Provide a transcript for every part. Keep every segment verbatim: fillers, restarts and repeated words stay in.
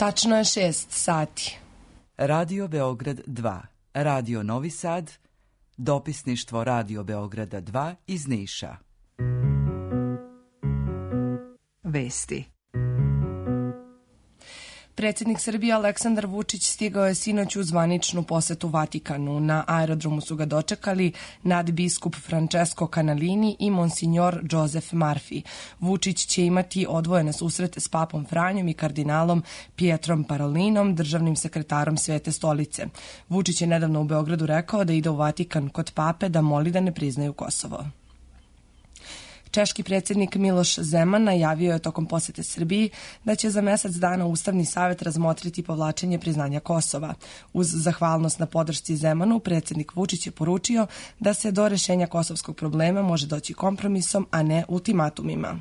Tačno je šest sati. Radio Beograd dva, Radio Novi Sad, dopisništvo Radio Beograda dva iz Niša. Vesti. Predsjednik Srbije Aleksandar Vučić stigao je sinoć u zvaničnu posetu Vatikanu. Na aerodromu su ga dočekali nadbiskup Francesco Canalini i monsignor Joseph Murphy. Vučić će imati odvojene susrete s papom Franjom i kardinalom Pietrom Parolinom, državnim sekretarom Svete stolice. Vučić je nedavno u Beogradu rekao da ide u Vatikan kod pape da moli da ne priznaju Kosovo. Češki predsjednik Miloš Zeman najavio je tokom posete Srbiji da će za mesec dana Ustavni savet razmotriti povlačenje priznanja Kosova. Uz zahvalnost na podršci Zemanu, predsjednik Vučić je poručio da se do rešenja kosovskog problema može doći kompromisom, a ne ultimatumima.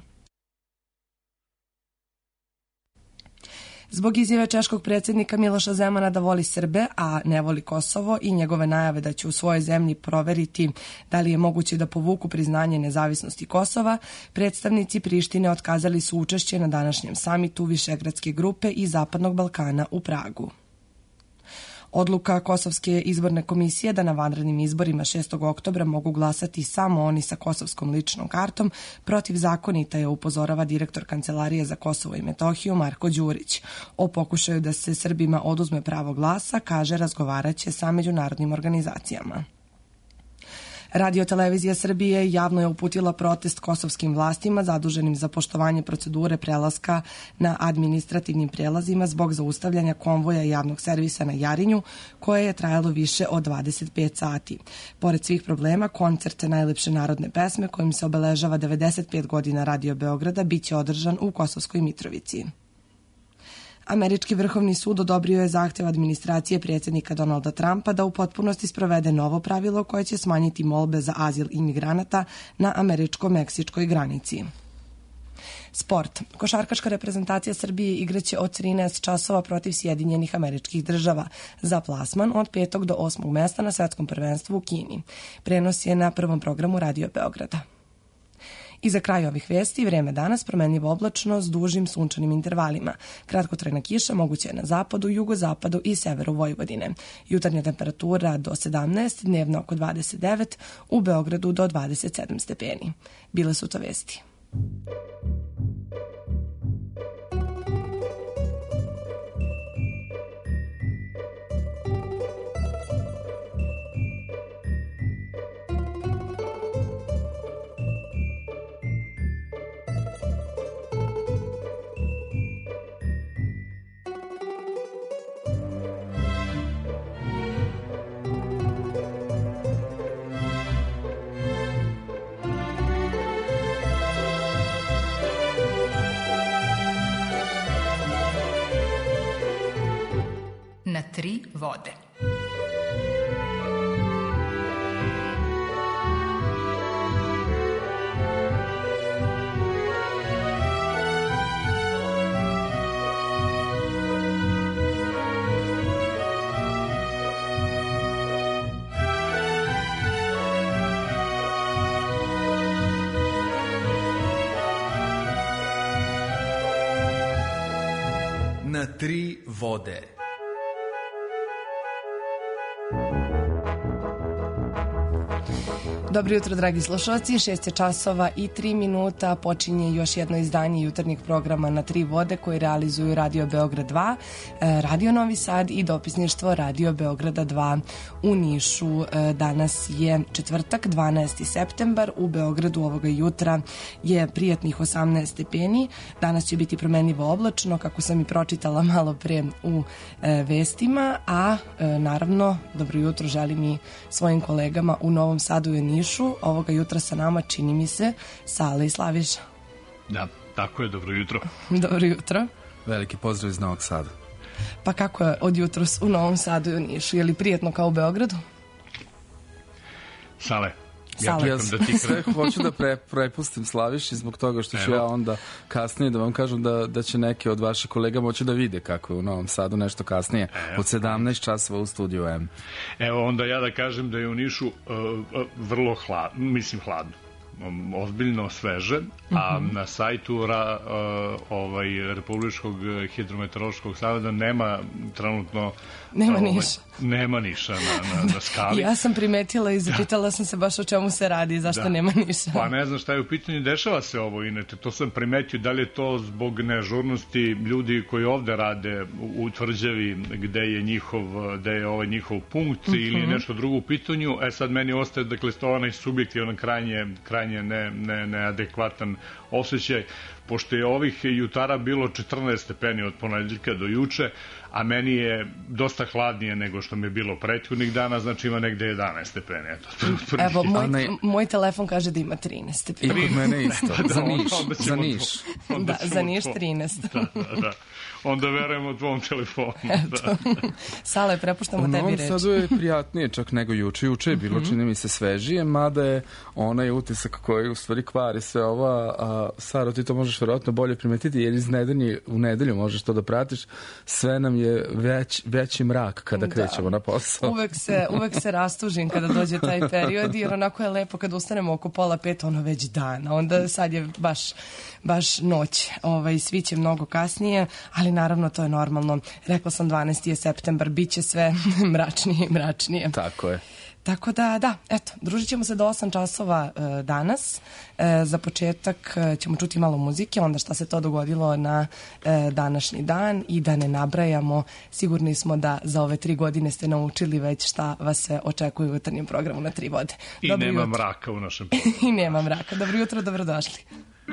Zbog izjave češkog predsjednika Miloša Zemana da voli Srbe, a ne voli Kosovo i njegove najave da će u svojoj zemlji proveriti da li je moguće da povuku priznanje nezavisnosti Kosova, predstavnici Prištine otkazali su učešće na današnjem samitu Višegradske grupe i Zapadnog Balkana u Pragu. Odluka Kosovske izborne komisije da na vanrednim izborima šestog oktobra mogu glasati samo oni sa kosovskom ličnom kartom protivzakonita je, upozorava direktor Kancelarije za Kosovo i Metohiju Marko Đurić. O pokušaju da se Srbima oduzme pravo glasa, kaže, razgovaraće sa međunarodnim organizacijama. Radio televizija Srbije javno je uputila protest kosovskim vlastima zaduženim za poštovanje procedure prelaska na administrativnim prelazima zbog zaustavljanja konvoja javnog servisa na Jarinju, koje je trajalo više od dvadeset pet sati. Pored svih problema, koncert najlepše narodne pesme kojim se obeležava devedeset pet godina Radio Beograda biće održan u Kosovskoj Mitrovici. Američki vrhovni sud odobrio je zahtev administracije predsjednika Donalda Trumpa da u potpunosti sprovede novo pravilo koje će smanjiti molbe za azil imigranata na američko-meksičkoj granici. Sport. Košarkaška reprezentacija Srbije igraće od trinaest časova protiv Sjedinjenih Američkih Država za plasman od petog do osmog mesta na svetskom prvenstvu u Kini. Prenos je na prvom programu Radio Beograda. I za kraj ovih vesti, vreme danas promenljivo oblačno s dužim sunčanim intervalima. Kratkotrajna kiša moguća je na zapadu, jugozapadu i severu Vojvodine. Jutarnja temperatura do sedamnaest, dnevno oko dvadeset devet, u Beogradu do dvadeset sedam stepeni. Bile su to vesti. Na tri vode. Na tri vode. Dobro jutro, dragi slušalci, šest je časova i tri minuta, počinje još jedno izdanje jutarnjeg programa Na tri vode koji realizuju Radio Beograd dva, Radio Novi Sad i dopisništvo Radio Beograda dva u Nišu. Danas je četvrtak, dvanaesti septembar, u Beogradu ovoga jutra je prijatnih osamnaest stepeni, danas će biti promenljivo oblačno, kako sam i pročitala malo pre u vestima, a naravno dobro jutro želim i svojim kolegama u Novom Sadu i Nišu. Ovoga jutra sa nama, čini mi se, Sale i Slaviša. Da, tako je, dobro jutro. Dobro jutro. Veliki pozdrav iz Novog Sada. Pa kako je od jutros u Novom Sadu i u Nišu? Je li prijetno kao u Beogradu? Sale, ja čekam da ti sve hoću da pre, prepustim Slaviši zbog toga što ću Evo. ja onda kasnije da vam kažem da, da će neke od vaših kolega moći da vide kako je u Novom Sadu nešto kasnije. Evo. Od sedamnaest časova u studiju M. Evo onda ja da kažem da je u Nišu uh, uh, vrlo hladno, mislim hladno. ozbiljno sveže, a mm-hmm. na sajtu ra, ovaj, Republičkog hidrometeorološkog zavoda nema trenutno nema ovaj, niša. Nema niša na, na, na skali. Ja sam primetila i zapitala sam se baš o čemu se radi i zašto da. nema niša. Pa ne znam šta je u pitanju, dešava se ovo inače, to sam primetio, da li je to zbog nežurnosti ljudi koji ovde rade u tvrđavi gde je njihov, gde je ovaj njihov punkt mm-hmm. ili je nešto drugo u pitanju, e sad meni ostaje dakle stovana subjektivan krajnje, krajnje ne, ne, neadekvatan osjećaj, pošto je ovih jutara bilo četrnaest stepeni od ponedeljka do juče, a meni je dosta hladnije nego što mi je bilo prethodnih dana, znači ima negde jedanaest stepeni. Eto, evo, moj, ne... moj telefon kaže da ima trinaest stepeni. I kod mene isto, da, za Niš. Za Niš, da, za Niš trinaest. Da, da, da. Onda verujemo tvom telefonu. Da. Sale, prepuštamo tebi reč. U Novom Sadu je prijatnije čak nego juče. Juče je bilo, mm-hmm. čini mi se, svežije, mada je onaj utisak koji u stvari kvari sve ova. A, Saro, ti to možeš verovatno bolje primetiti, jer iz nedelje u nedelju možeš to da pratiš. Sve nam je već, veći mrak kada da. krećemo na posao. Uvek se, uvek se rastužim kada dođe taj period, jer onako je lepo kada ustanemo oko pola pet, ono već dan. Onda sad je baš, baš noć. Ovaj, svi će mnogo kasnije, ali naravno to je normalno. Rekla sam dvanaesti je septembar, bit će sve mračnije i mračnije. Tako je. Tako da, da, eto, družit ćemo se do osam časova e, danas. E, za početak e, ćemo čuti malo muzike, onda šta se to dogodilo na e, današnji dan i da ne nabrajamo. Sigurni smo da za ove tri godine ste naučili već šta vas se očekuje u jutarnjem programu na Tri vode. I dobro nema jutro. Mraka u našem programu. I nema mraka. Dobro jutro, dobrodošli.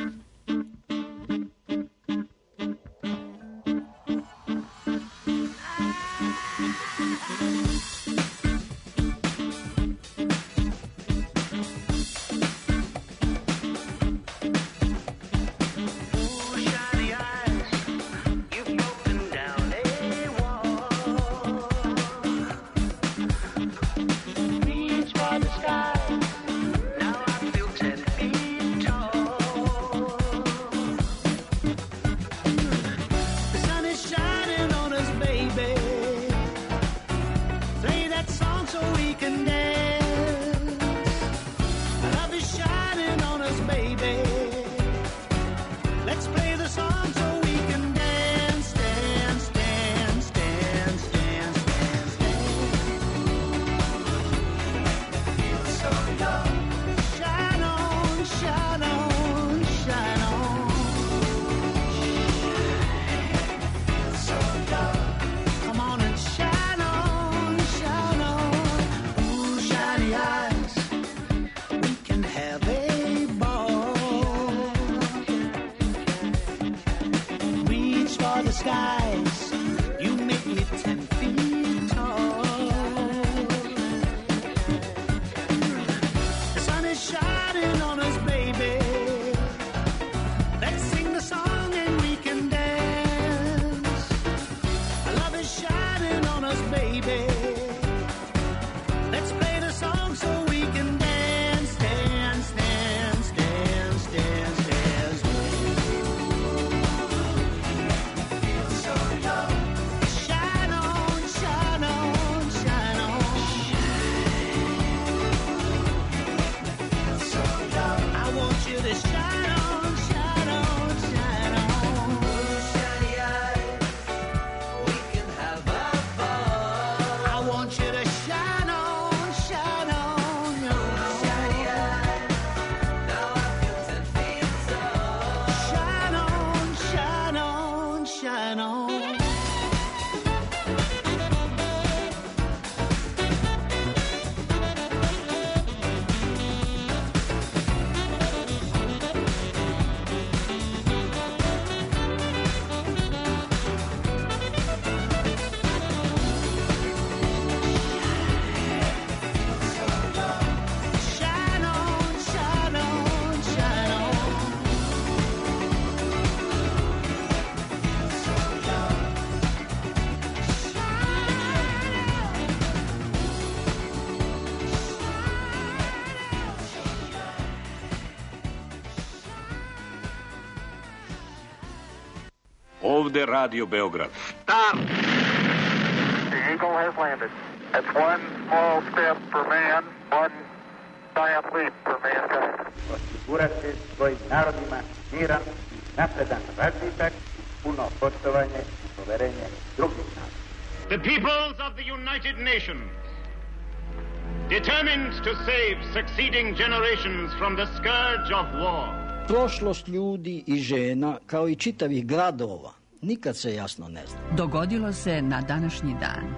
Ovde Radio Beograd. Stop! The Eagle has landed. That's one small step for man, one osigurati svojim narodima miran, napredan razvitak, puno poštovanje i poverenje drugih naroda. The peoples of the United Nations, determined to save succeeding generations from the scourge of war. Prošlost ljudi i žena, kao i čitavih gradova, nikad se jasno ne zna. Dogodilo se na današnji dan.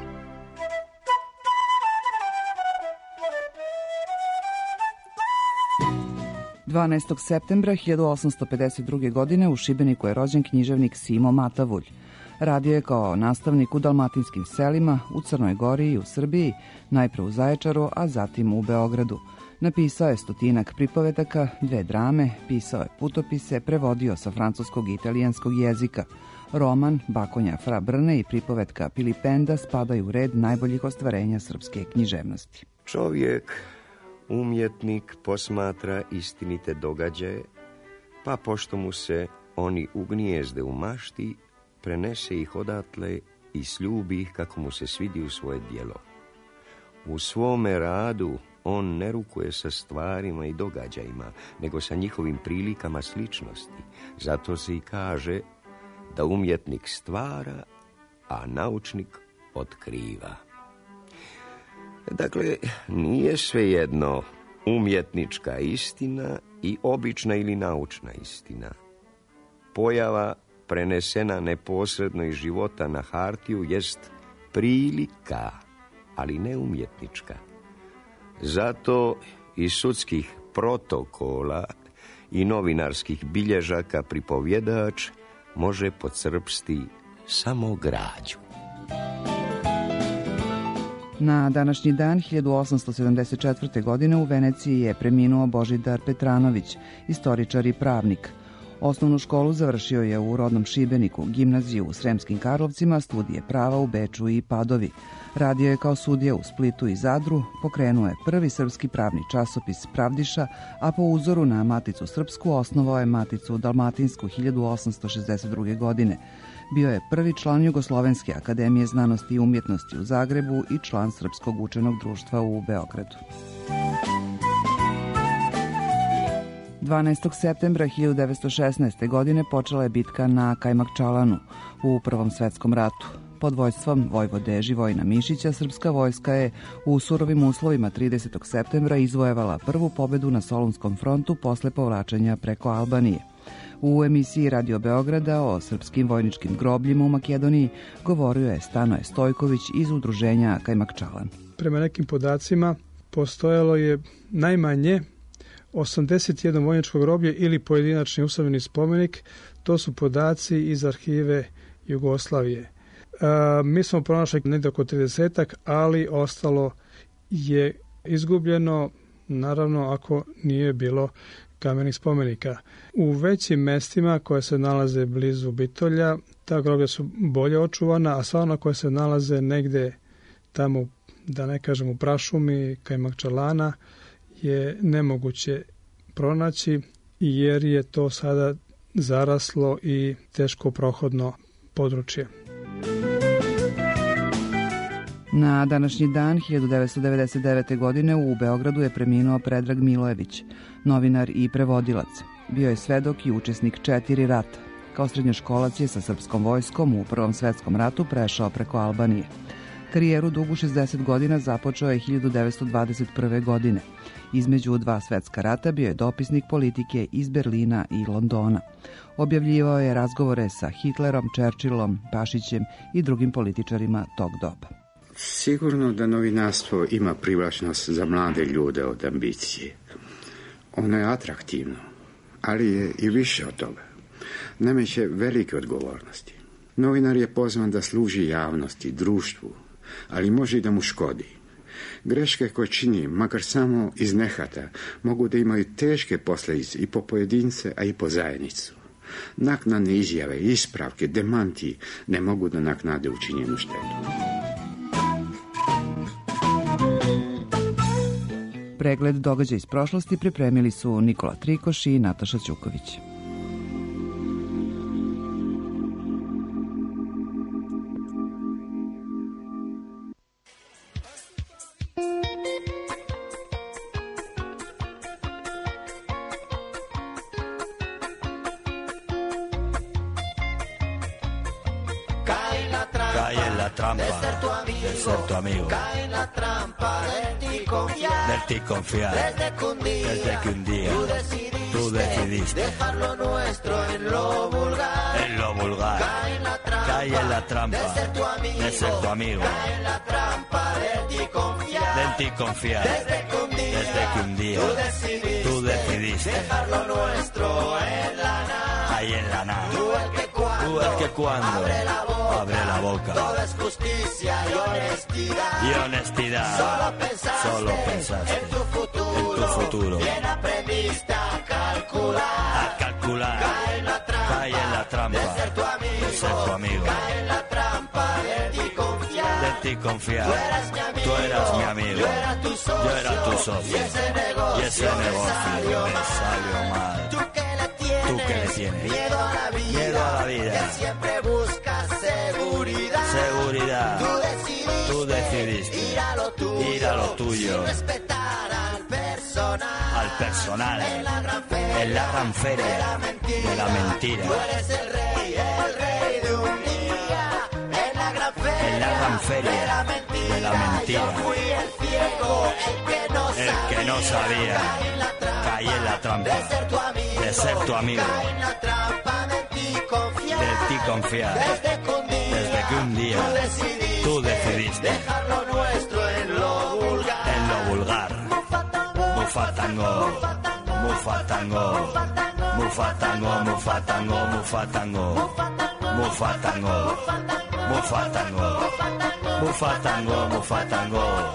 dvanaestog septembra hiljadu osamsto pedeset druge. godine u Šibeniku je rođen književnik Simo Matavulj. Radio je kao nastavnik u dalmatinskim selima, u Crnoj Gori i u Srbiji, najpre u Zaječaru, a zatim u Beogradu. Napisao je stotinak pripovetaka, dve drame, pisao je putopise, prevodio sa francuskog i italijanskog jezika. Roman Bakonja Fra Brne i pripovetka Pilipenda spadaju u red najboljih ostvarenja srpske književnosti. Čovjek, umjetnik, posmatra istinite događaje, pa pošto mu se oni ugnijezde u mašti, prenese ih odatle i sljubi ih kako mu se svidi u svoje djelo. U svome radu on ne rukuje sa stvarima i događajima, nego sa njihovim prilikama sličnosti. Zato se i kaže da umjetnik stvara, a naučnik otkriva. Dakle, nije svejedno umjetnička istina i obična ili naučna istina. Pojava prenesena neposredno iz života na hartiju jest prilika, ali ne umjetnička. Zato iz sudskih protokola i novinarskih bilježaka pripovjedač može podcrpsti samo građu. Na današnji dan hiljadu osamsto sedamdeset četvrte. godine u Veneciji je preminuo Božidar Petranović, istoričar i pravnik. Osnovnu školu završio je u rodnom Šibeniku, gimnaziju u Sremskim Karlovcima, studije prava u Beču i Padovi. Radio je kao sudija u Splitu i Zadru, pokrenuo je prvi srpski pravni časopis Pravdiša, a po uzoru na Maticu srpsku osnovao je Maticu dalmatinsku hiljadu osamsto šezdeset druge. godine. Bio je prvi član Jugoslovenske akademije znanosti i umjetnosti u Zagrebu i član Srpskog učenog društva u Beogradu. dvanaestog septembra hiljadu devetsto šesnaeste. godine počela je bitka na Kajmakčalanu u Prvom svetskom ratu. Pod vojstvom vojvode Živojina Mišića srpska vojska je u surovim uslovima tridesetog septembra izvojevala prvu pobedu na Solunskom frontu posle povlačenja preko Albanije. U emisiji Radio Beograda o srpskim vojničkim grobljima u Makedoniji govorio je Stanoje Stojković iz udruženja Kajmakčalan. Prema nekim podacima postojalo je najmanje osamdeset jedno vojničko groblje ili pojedinačni usamljeni spomenik. To su podaci iz arhive Jugoslavije. E, mi smo pronašli negdje oko tridesetak, ali ostalo je izgubljeno, naravno ako nije bilo kamenih spomenika. U većim mestima koje se nalaze blizu Bitolja, ta groblja su bolje očuvana, a sva ona koja se nalaze negde tamo, da ne kažem u prašumi Kajmakčalana, je nemoguće pronaći jer je to sada zaraslo i teško prohodno područje. Na današnji dan hiljadu devetsto devedeset devete. godine u Beogradu je preminuo Predrag Milojević, novinar i prevodilac. Bio je svedok i učesnik četiri rata. Kao srednjoškolac je sa srpskom vojskom u Prvom svetskom ratu prešao preko Albanije. Karijeru dugu šezdeset godina započeo je hiljadu devetsto dvadeset prve. godine. Između dva svetska rata bio je dopisnik politike iz Berlina i Londona. Objavljivao je razgovore sa Hitlerom, Churchillom, Pašićem i drugim političarima tog doba. Sigurno da novinarstvo ima privlačnost za mlade ljude od ambicije. Ono je atraktivno, ali je i više od toga. Nameće velike odgovornosti. Novinar je pozvan da služi javnosti, društvu, ali može i da mu škodi. Greške koje čini, makar samo iz nehata, mogu da imaju teške posljedice i po pojedince, a i po zajednicu. Naknadne izjave, ispravke, demanti ne mogu da naknade učinjenu štetu. Pregled događaja iz prošlosti pripremili su Nikola Trikoš i Nataša Ćuković. la trampa de ser tu amigo, de ser tu amigo. Cae en la trampa de ti confiar, de ti confiar. Desde que un día, desde que un día tú, decidiste tú decidiste dejar lo nuestro en lo vulgar. En lo vulgar. Cae en la trampa, cae en la trampa de ser tu amigo, de ser tu amigo. Cae en la trampa de ti confiar, de ti confiar. Desde que un día, desde que un día tú, decidiste tú decidiste dejar lo nuestro en la nada. Ahí en la nada. Tú el que cuando, tú el que cuando abre la boca, abre la boca. Todo es justicia y honestidad. Y honestidad. Solo pensaste, Solo pensaste en tu futuro. En tu futuro. Bien aprendiste a calcular. A calcular. Cae en la trampa. Cae en la trampa. De ser tu amigo. De ser tu amigo. Cae en la trampa de ti confiar. De ti confiar. Tú eras mi amigo. Tú eras mi amigo. Yo era tu socio. Yo era tu socio. Y ese negocio, y ese negocio me salió me mal. salió mal. Tú que le tienes. Tú que le tienes. Miedo a la vida. Miedo a la vida. Que siempre buscas seguridad. Seguridad. Tú decidiste. Tú decidiste. Ir a lo tuyo. Ir a lo tuyo. Sin respetar al personal. Al personal. En la gran feria. En la gran feria. De la mentira. De la mentira. Tú eres el rey, el rey de un día. En la gran feria. En la gran feria. De la mentira. De la mentira. Yo fui el ciego, el que no el sabía. que no sabía. Caí en la trampa. Caí en la trampa. De ser tu amigo. De ser tu amigo. Caí en la trampa de ti confiar. De ti confiar. Desde que un día. Desde que un día. Tú decidiste. Tú decidiste. Dejar lo nuestro en lo vulgar. En lo vulgar. Mufatango. Mufatango. Mufatango. Mufatango. Mufatango. Mufatango. Mufatango. Mufatango. Mufatango.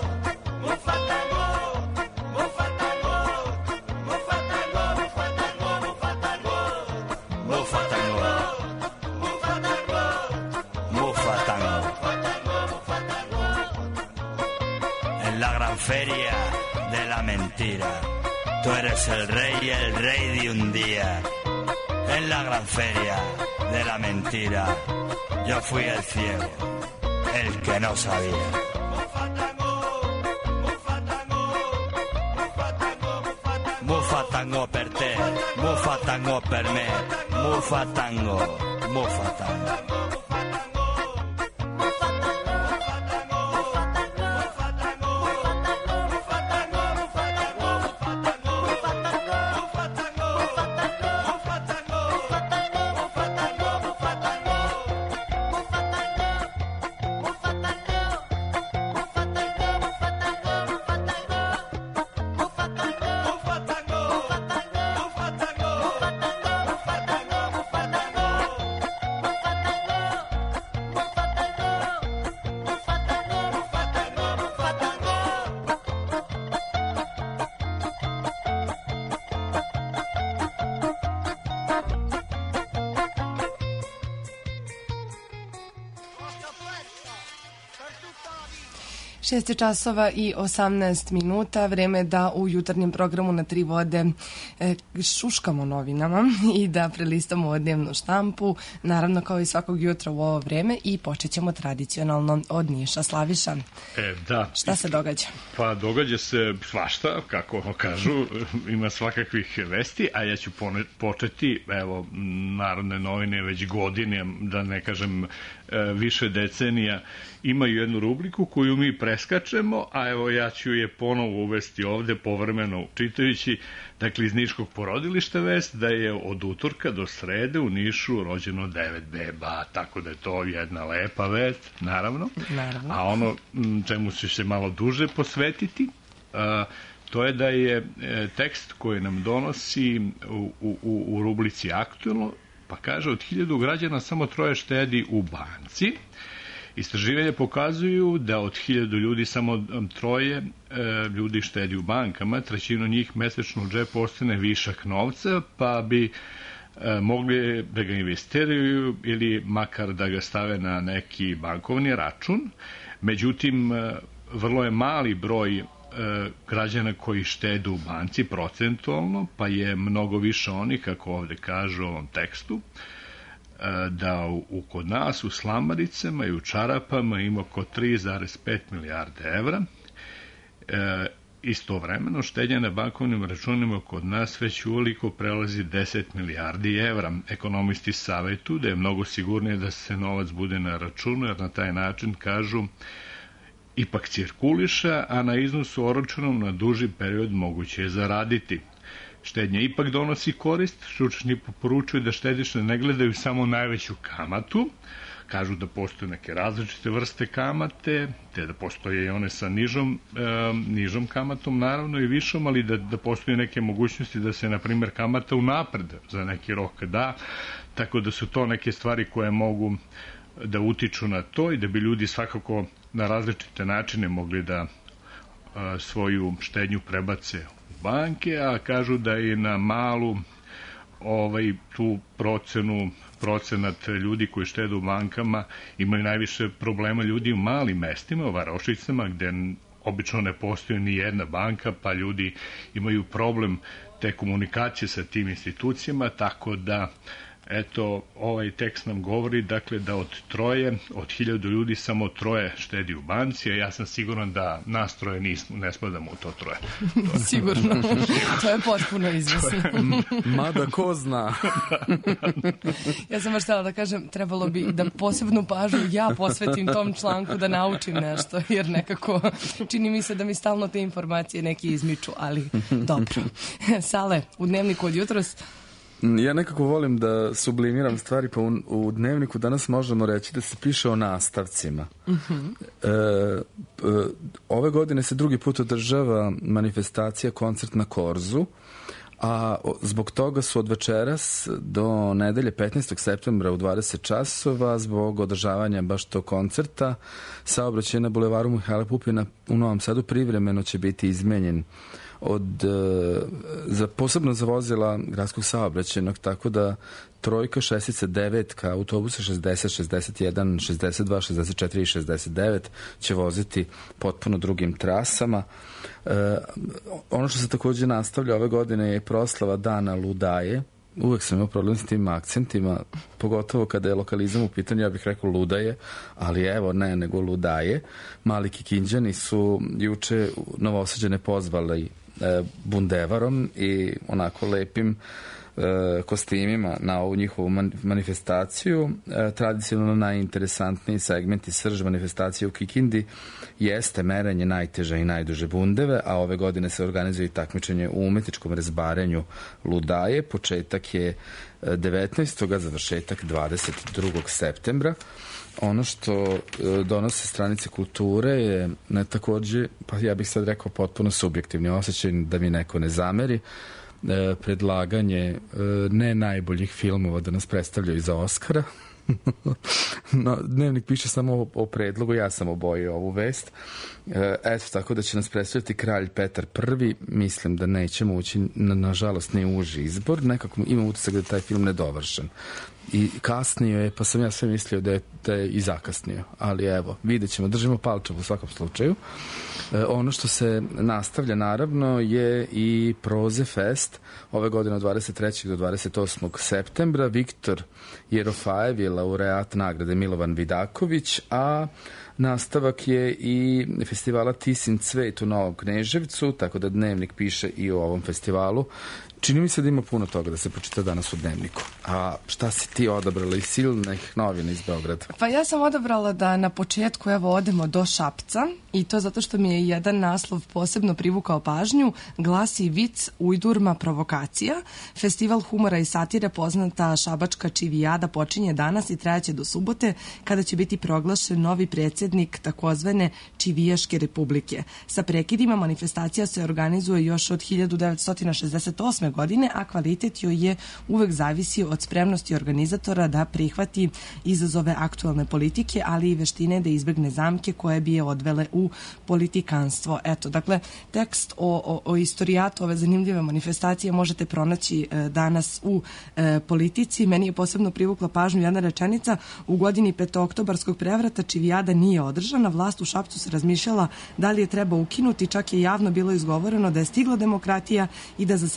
En la gran feria de la mentira, tú eres el rey, el rey de un día. En la gran feria de la mentira, yo fui el ciego, el que no sabía. Mufatango per te, mufatango per me, mufatango, mufatango. šest časova i osamnaest minuta, vreme da u jutarnjem programu na tri vode e, šuškamo novinama i da prelistamo od dnevnu štampu, naravno kao i svakog jutra u ovo vreme, i počet ćemo tradicionalno od Niša. Slaviša, e, da. šta se događa? Pa događa se svašta, kako kažu, ima svakakvih vesti, a ja ću početi, evo, Narodne novine već godine, da ne kažem više decenija, imaju jednu rubriku koju mi preskačemo, a evo ja ću je ponovo uvesti ovde povremeno čitajući. Dakle, iz Niškog porodilišta vest da je od utorka do srede u Nišu rođeno devet beba, tako da je to jedna lepa vest, naravno. Naravno. A ono čemu ću se malo duže posvetiti, a, to je da je tekst koji nam donosi u, u, u rubrici Aktuelno, pa kaže od hiljadu građana samo troje štedi u banci. Istraživanje pokazuju da od hiljadu ljudi samo troje e, ljudi štedi u bankama, trećinu njih mesečno u džep ostane višak novca, pa bi e, mogli da ga investiraju ili makar da ga stave na neki bankovni račun. Međutim, e, vrlo je mali broj e, građana koji štede u banci procentualno, pa je mnogo više onih, kako ovde kažu u ovom tekstu, da u, kod nas u slamaricama i u čarapama ima oko tri zarez pet milijarde evra e, Istovremeno štednja na bankovnim računima kod nas već uveliko prelazi deset milijardi evra. Ekonomisti savetuju da je mnogo sigurnije da se novac bude na računu, jer na taj način, kažu, ipak cirkuliše, a na iznosu oročenom na duži period moguće je zaraditi. Štednja ipak donosi korist, stručnjaci poručuju da štediše ne gledaju samo najveću kamatu, kažu da postoje neke različite vrste kamate, te da postoje i one sa nižom, e, nižom kamatom, naravno i višom, ali da, da postoje neke mogućnosti da se, na primjer, kamata unapred za neki rok da, tako da su to neke stvari koje mogu da utiču na to i da bi ljudi svakako na različite načine mogli da a, svoju štednju prebace u banke, a kažu da i na malu ovaj, tu procenu procenat ljudi koji štede u bankama imaju najviše problema ljudi u malim mestima, u varošicama, gde obično ne postoji ni jedna banka, pa ljudi imaju problem te komunikacije sa tim institucijama, tako da eto, ovaj tekst nam govori, dakle, da od troje, od hiljadu ljudi samo troje štedi u banci, a ja sam siguran da nas troje nismo, ne spadamo u to troje. To Sigurno. To je potpuno izvesno. Mada ko zna. Ja sam baš htjela da kažem, trebalo bi da posebnu pažnju ja posvetim tom članku da naučim nešto, jer nekako čini mi se da mi stalno te informacije neki izmiču, ali dobro. Sale, u dnevniku od jutros. Ja nekako volim da sublimiram stvari, pa u, u dnevniku danas možemo reći da se piše o nastavcima. Uh-huh. E, e, ove godine se drugi put održava manifestacija, koncert na Korzu, a zbog toga su od večeras do nedelje petnaestog septembra u dvadeset časova, zbog održavanja baš tog koncerta, saobraćaj na bulevaru Mihajla Pupina u Novom Sadu privremeno će biti izmenjen od, za, posebno za vozila gradskog saobraćajnog, tako da trojka, šestica, devetka, autobusa šezdeset, šezdeset jedan, šezdeset dva, šezdeset četiri i šezdeset devet će voziti potpuno drugim trasama. E, ono što se također nastavlja ove godine je proslava Dana Ludaje. Uvek sam imao problem s tim akcentima, pogotovo kada je lokalizam u pitanju, ja bih rekao Ludaje, ali evo ne, nego Ludaje. Mali Kikinđani su juče Novosađane pozvali e, bundevarom i onako lepim e, kostimima na ovu njihovu man, manifestaciju. E, tradicionalno najinteresantniji segment i srž manifestacije u Kikindi jeste merenje najteže i najduže bundeve, a ove godine se organizuje i takmičenje u umetničkom rezbarenju Ludaje. Početak je devetnaestog a završetak dvadeset drugog septembra. Ono što donose stranice kulture je ne takođe, pa ja bih sad rekao potpuno subjektivni osjećaj, da mi neko ne zameri, predlaganje ne najboljih filmova da nas predstavljaju za Oskara. No, dnevnik piše samo o, o predlogu, ja sam obojio ovu vest. Eto, tako da će nas predstavljati kralj Petar Prvi. Mislim da nećemo ući, na, nažalost, ne uži izbor. Nekako imam utisak da je taj film nedovršen. I kasnio je, pa sam ja sve mislio da je, da je i zakasnio. Ali evo, vidjet ćemo, držimo palčev u svakom slučaju. E, ono što se nastavlja, naravno, je i Proze Fest. Ove godine od dvadeset trećeg do dvadeset osmog septembra. Viktor Jerofajev je laureat nagrade Milovan Vidaković, a nastavak je i festivala Tisin cvet u Novom Kneževcu, tako da dnevnik piše i o ovom festivalu. Čini mi se da ima puno toga da se pročita danas u dnevniku. A šta si ti odabrala iz silnih novina iz Beograda? Pa ja sam odabrala da na početku evo odemo do Šapca, i to zato što mi je jedan naslov posebno privukao pažnju. Glasi vic, ujdurma, provokacija. Festival humora i satire, poznata šabačka čivijada, počinje danas i trajaće do subote, kada će biti proglašen novi predsjednik takozvane Čivijaške republike. Sa prekidima manifestacija se organizuje još od hiljadu devetsto šezdeset osme godine, a kvalitet joj je uvek zavisio od spremnosti organizatora da prihvati izazove aktualne politike, ali i veštine da izbegne zamke koje bi je odvele u politikanstvo. Eto, dakle, tekst o, o, o istorijatu ove zanimljive manifestacije možete pronaći e, danas u e, Politici. Meni je posebno privukla pažnju jedna rečenica: u godini petooktobarskog prevrata čivijada nije održana, vlast u Šapcu se razmišljala da li je treba ukinuti, čak je javno bilo izgovoreno da je stigla demokratija i da za satiru više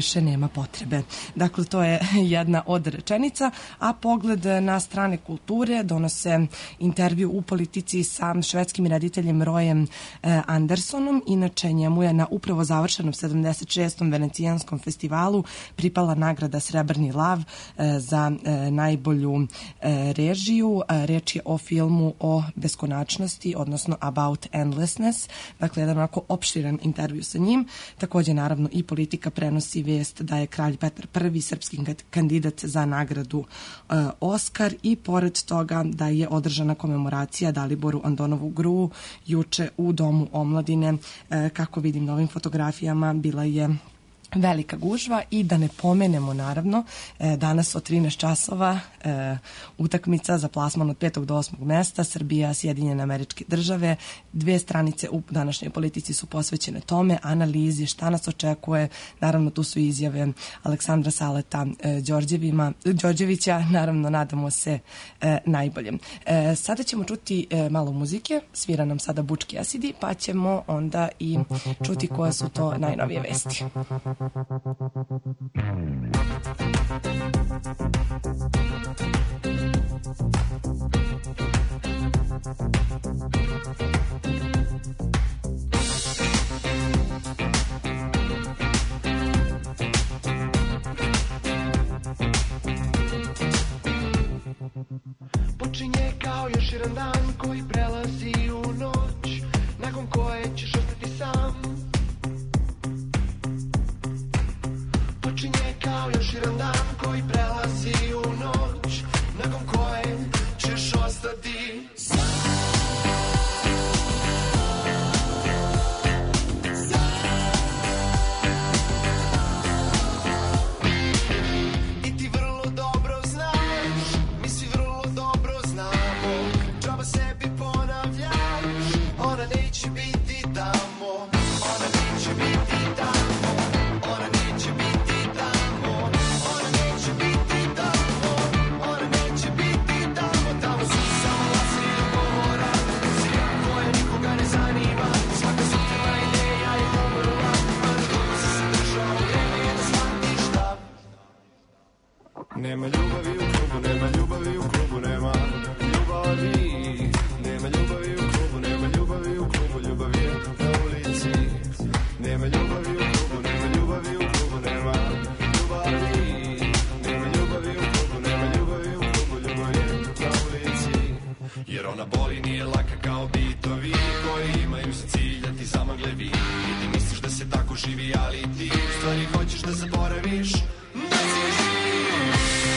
više nema potrebe. Dakle, to je jedna od rečenica, a pogled na strane kulture donose intervju u politici sa švedskim rediteljem Rojem Andersonom. Inače, njemu je na upravo završenom sedamdeset šestom Venecijanskom festivalu pripala nagrada Srebrni lav za najbolju režiju. Reč je o filmu o beskonačnosti, odnosno About Endlessness. Dakle, jedan onako opširan intervju sa njim. Također, naravno, i politika prenosi vest da je kralj Petar Prvi srpski kandidat za nagradu Oskar i pored toga da je održana komemoracija Daliboru Andonovu Gruu juče u Domu omladine. Kako vidim na ovim fotografijama, bila je velika gužva i da ne pomenemo naravno danas od trinaest časova utakmica za plasman od petog do osmog mesta Srbija, Sjedinjene Američke Države. Dve stranice u današnjoj politici su posvećene tome, analizi šta nas očekuje. Naravno, tu su izjave Aleksandra Saleta Đorđevića. Naravno, nadamo se najboljem. Sada ćemo čuti malo muzike. Svira nam sada Bučki Asidi, pa ćemo onda i čuti koje su to najnovije vesti. Počinje kao još jedan dan koji prelazi u noć, nakon koje ćeš ostati sam. Počinje kao još jedan dan koji prelazi u noć, nakon koje ćeš ostati sam. I ti vrlo dobro znaš, mi svi vrlo dobro znamo, džaba sebi ponavljaš, ona neće biti tamo, ona neće biti tamo, ona neće biti tamo, ona neće biti tamo, ona neće biti tamo, tamo su samo laci do govora, svija koja nikoga ne zanima, svaka sutrna ideja je umrla, ali dobro si se držao, vreme je da shvatiš da nema ljubavi u klubu, nema ljubavi u klubu, nema ljubavi, nema ljubavi u klubu, nema ljubavi u klubu, ljubav je na ulici, nema ljubavi u klubu, nema ljubavi u klubu, nema ljubavi, nema ljubavi u klubu, nema ljubavi u klubu, ljubav je na ulici, jer ona boli, nije laka kao bitovi koji imaju se cilj da ti zamagle vid. I ti misliš da se tako živi, ali ti u stvari hoćeš da zaboraviš da si živ.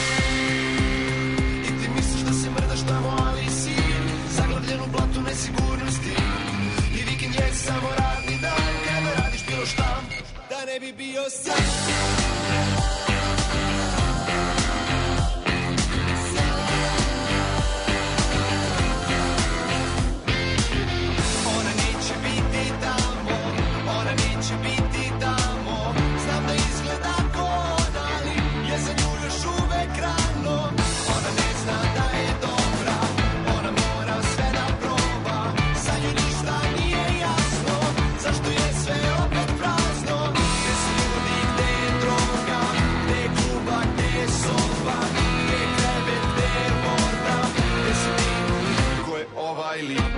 I ti misliš da se mrdaš tamo, ali si zaglavljen u blatu nesigurnosti. I vikend je samo radni dan kada radiš bilo šta da ne bi bio sam. Ona neće biti tamo, ona neće biti tamo, znam da izgleda ko ona, ali je za nju još uvek rano. Ona ne zna da je dobra, ona mora sve da proba, za nju ništa nije jasno, zašto je sve opet prazno. Gde se ljudi, gde je droga, gde je kluba, gde je soba, gde je krevet, gde je voda, gde si ti, ko je ovaj lik.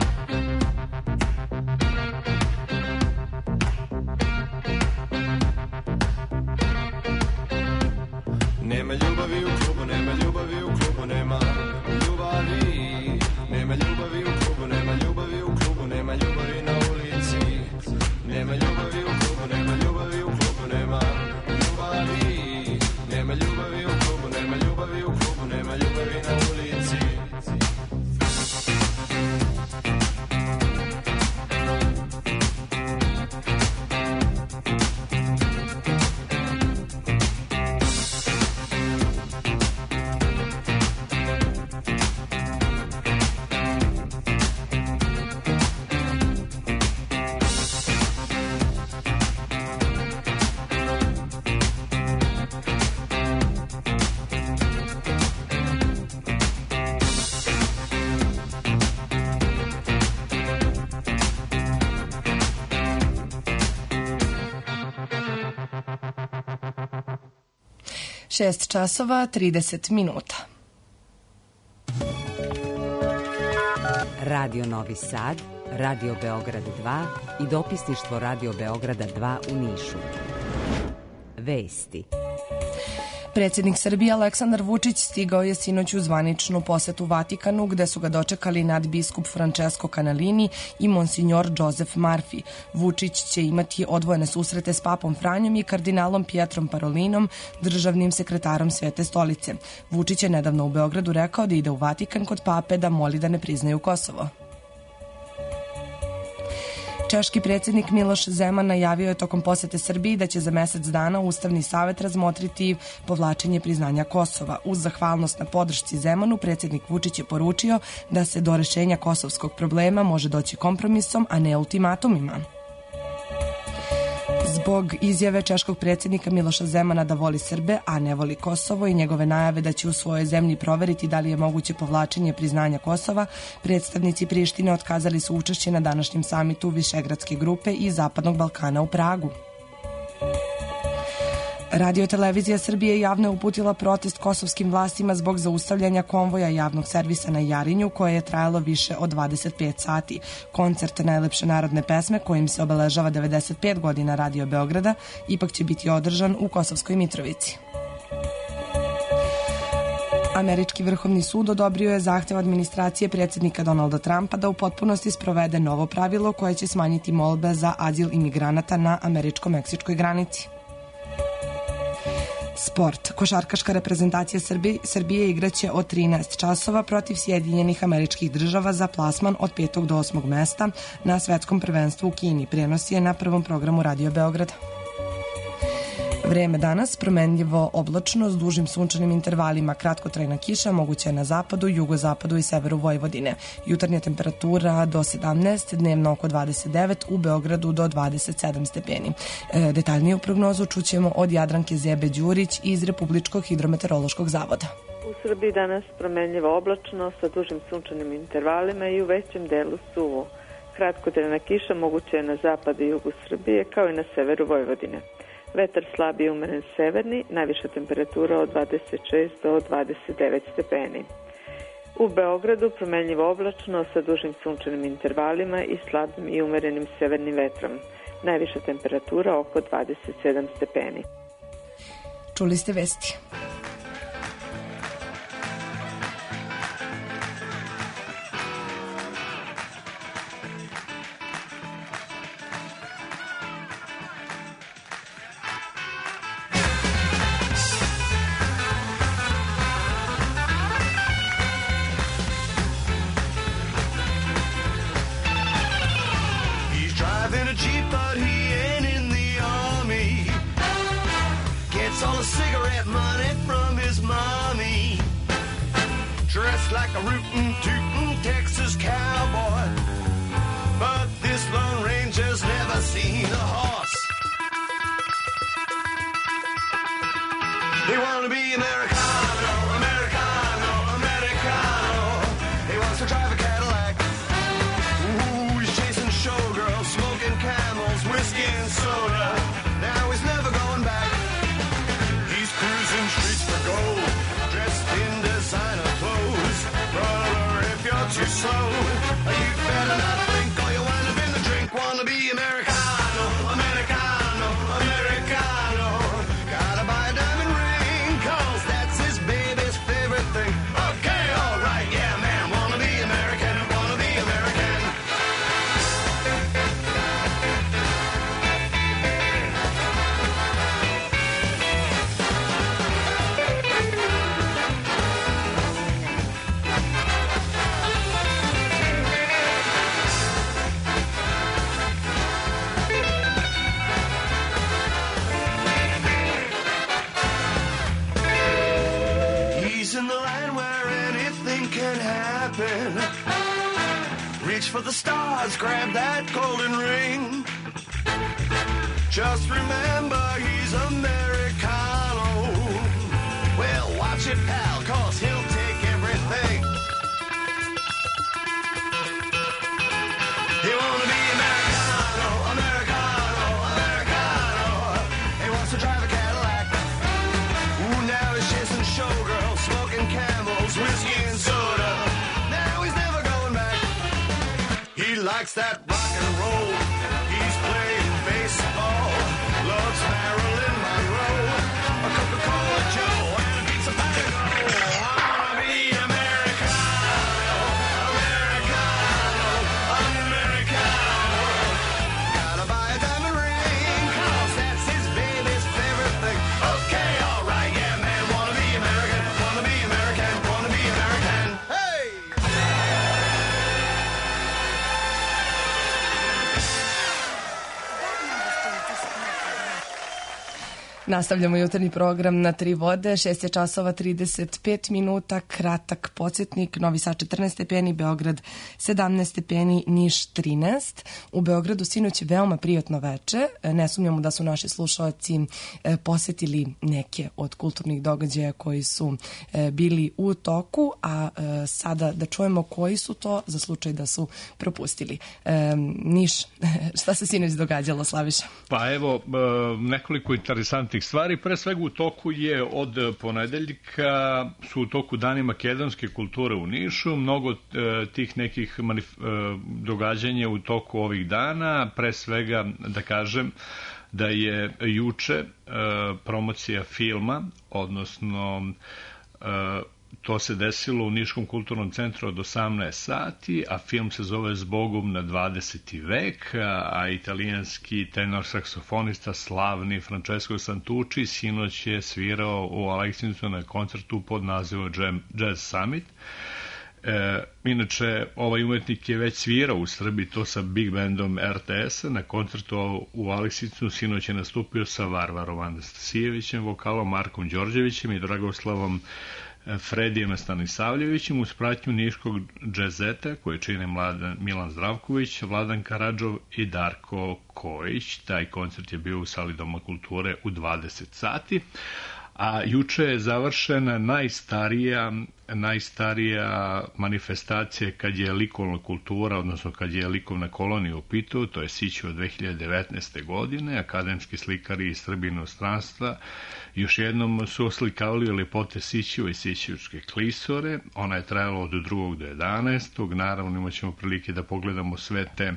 Nema ljubavi u klubu, nema ljubavi u klubu, nema ljubavi, nema ljubavi u klubu, nema ljubavi u klubu, nema ljubavi na ulici, nema ljubavi u klubu, nema ljubavi u klubu, nema ljubavi, nema ljubavi u klubu, nema ljubavi u klubu, nema ljubavi na ulici. šest časova trideset minuta. Radio Novi Sad, Radio Beograd dva i dopisništvo Radio Beograda dva u Nišu. Vesti. Predsjednik Srbije Aleksandar Vučić stigao je sinoć u zvaničnu posetu Vatikanu, gde su ga dočekali nadbiskup Francesco Canalini i monsignor Joseph Murphy. Vučić će imati odvojene susrete s papom Franjom i kardinalom Pietrom Parolinom, državnim sekretarom Svete stolice. Vučić je nedavno u Beogradu rekao da ide u Vatikan kod pape da moli da ne priznaju Kosovo. Češki predsjednik Miloš Zeman najavio je tokom posete Srbiji da će za mesec dana Ustavni savet razmotriti povlačenje priznanja Kosova. Uz zahvalnost na podršci Zemanu, predsjednik Vučić je poručio da se do rešenja kosovskog problema može doći kompromisom, a ne ultimatumima. Zbog izjave češkog predsjednika Miloša Zemana da voli Srbe, a ne voli Kosovo i njegove najave da će u svojoj zemlji proveriti da li je moguće povlačenje priznanja Kosova, predstavnici Prištine otkazali su učešće na današnjem samitu Višegradske grupe i Zapadnog Balkana u Pragu. Radio-televizija Srbije javno je uputila protest kosovskim vlastima zbog zaustavljanja konvoja javnog servisa na Jarinju, koje je trajalo više od dvadeset pet sati. Koncert najlepše narodne pesme, kojim se obeležava devedeset pet godina Radio Beograda, ipak će biti održan u Kosovskoj Mitrovici. Američki vrhovni sud odobrio je zahtev administracije predsjednika Donalda Trumpa da u potpunosti sprovede novo pravilo koje će smanjiti molbe za azil imigranata na američko-meksičkoj granici. Sport. Košarkaška reprezentacija Srbije, Srbije igraće od trinaest časova protiv Sjedinjenih Američkih Država za plasman od petog do osmog mesta na svetskom prvenstvu u Kini. Prenos je na prvom programu Radio Beograda. Vreme danas promenljivo oblačno s dužim sunčanim intervalima, kratkotrajna kiša moguća je na zapadu, jugozapadu i severu Vojvodine. Jutarnja temperatura do sedamnaest, dnevno oko dvadeset devet, u Beogradu do dvadeset sedam stepeni. E, detaljniju prognozu čućemo od Jadranke Zebe Đurić iz Republičkog hidrometeorološkog zavoda. U Srbiji danas promenljivo oblačno sa dužim sunčanim intervalima i u većem delu suvo. Kratkotrajna kiša moguća je na zapadu i jugu Srbije kao i na severu Vojvodine. Vetar slab i umeren severni, najviša temperatura od dvadeset šest do dvadeset devet stepeni. U Beogradu promenljivo oblačno sa dužim sunčanim intervalima i slabim i umerenim severnim vetrom. Najviša temperatura oko dvadeset sedam stepeni. Čuli ste vesti. Like a rootin', tootin' Texas cowboy, but this Lone Ranger's never seen a horse. They want to be Americano, Americano, Americano. He wants to drive a Cadillac. Ooh, he's chasing showgirls, smoking Camels, whiskey and soda. Now he's never going back. He's cruising streets for gold, dressed in designer clothes. Brother, if you're too slow, you better not blink or you wind up in the drink. Wanna be Americano, Americano, Americano. Gotta buy a diamond ring, cause that's his baby's favorite thing. Okay, alright, yeah man, wanna be American, wanna be American. In the land where anything can happen. Reach for the stars, grab that golden ring. Just remember he's Americano. Well, watch it, pal, cause he'll take everything. He wanna be Americano, Americano, Americano. He wants to drive a Cadillac. Ooh, now likes that rock and roll. He's playing baseball, loves Marilyn Monroe, a Coca-Cola Joe, and a pizza Paco. I wanna be Americano, Americano, Americano. Gotta buy a diamond ring, 'cause that's his baby's favorite thing. Okay, alright, yeah, man, wanna be American, wanna be American, wanna be American. Hey! Nastavljamo jutarnji program na Tri vode, šest je časova trideset pet minuta, kratak podsjetnik, Novi Sad četrnaest stepeni, Beograd sedamnaest stepeni, Niš trinaest. U Beogradu sinoć je veoma prijatno veče, ne sumnjamo da su naši slušalci posetili neke od kulturnih događaja koji su bili u toku, a sada da čujemo koji su to za slučaj da su propustili. Niš, šta se sinoć događalo, Slaviša? Pa evo, nekoliko interesantnih stvari. Pre svega u toku je od ponedeljka su u toku dani makedonske kulture u Nišu. Mnogo tih nekih događanja u toku ovih dana. Pre svega da kažem da je juče promocija filma, odnosno to se desilo u Niškom kulturnom centru od osamnaest sati, a film se zove Zbogom na dvadeseti vek, a italijanski tenor saksofonista slavni Francesco Santucci sinoć je svirao u Aleksincu na koncertu pod nazivom Jazz Summit. E, inače, ovaj umetnik je već svirao u Srbiji to sa big bandom R T S-a na koncertu u Aleksinu. Sinoć je nastupio sa Varvarom Anastasijevićem, vokalom Markom Đorđevićem i Dragoslavom Fredijem Stanisavljevićem uz pratnju niškog džezeta koje čine Mladen, Milan Zdravković, Vladan Karadžov i Darko Kojić. Taj koncert je bio u sali Doma kulture u dvadeset sati. A juče je završena najstarija, najstarija manifestacija kad je likovna kultura, odnosno kad je likovna kolonija u pitanju, to je Sić od dve hiljade devetnaeste. godine, akademski slikari iz Srbije i inostranstva još jednom su oslikavali lepote Sićeva i Sićevčke klisore. Ona je trajala od drugog do jedanaestog. Naravno imat ćemo prilike da pogledamo sve te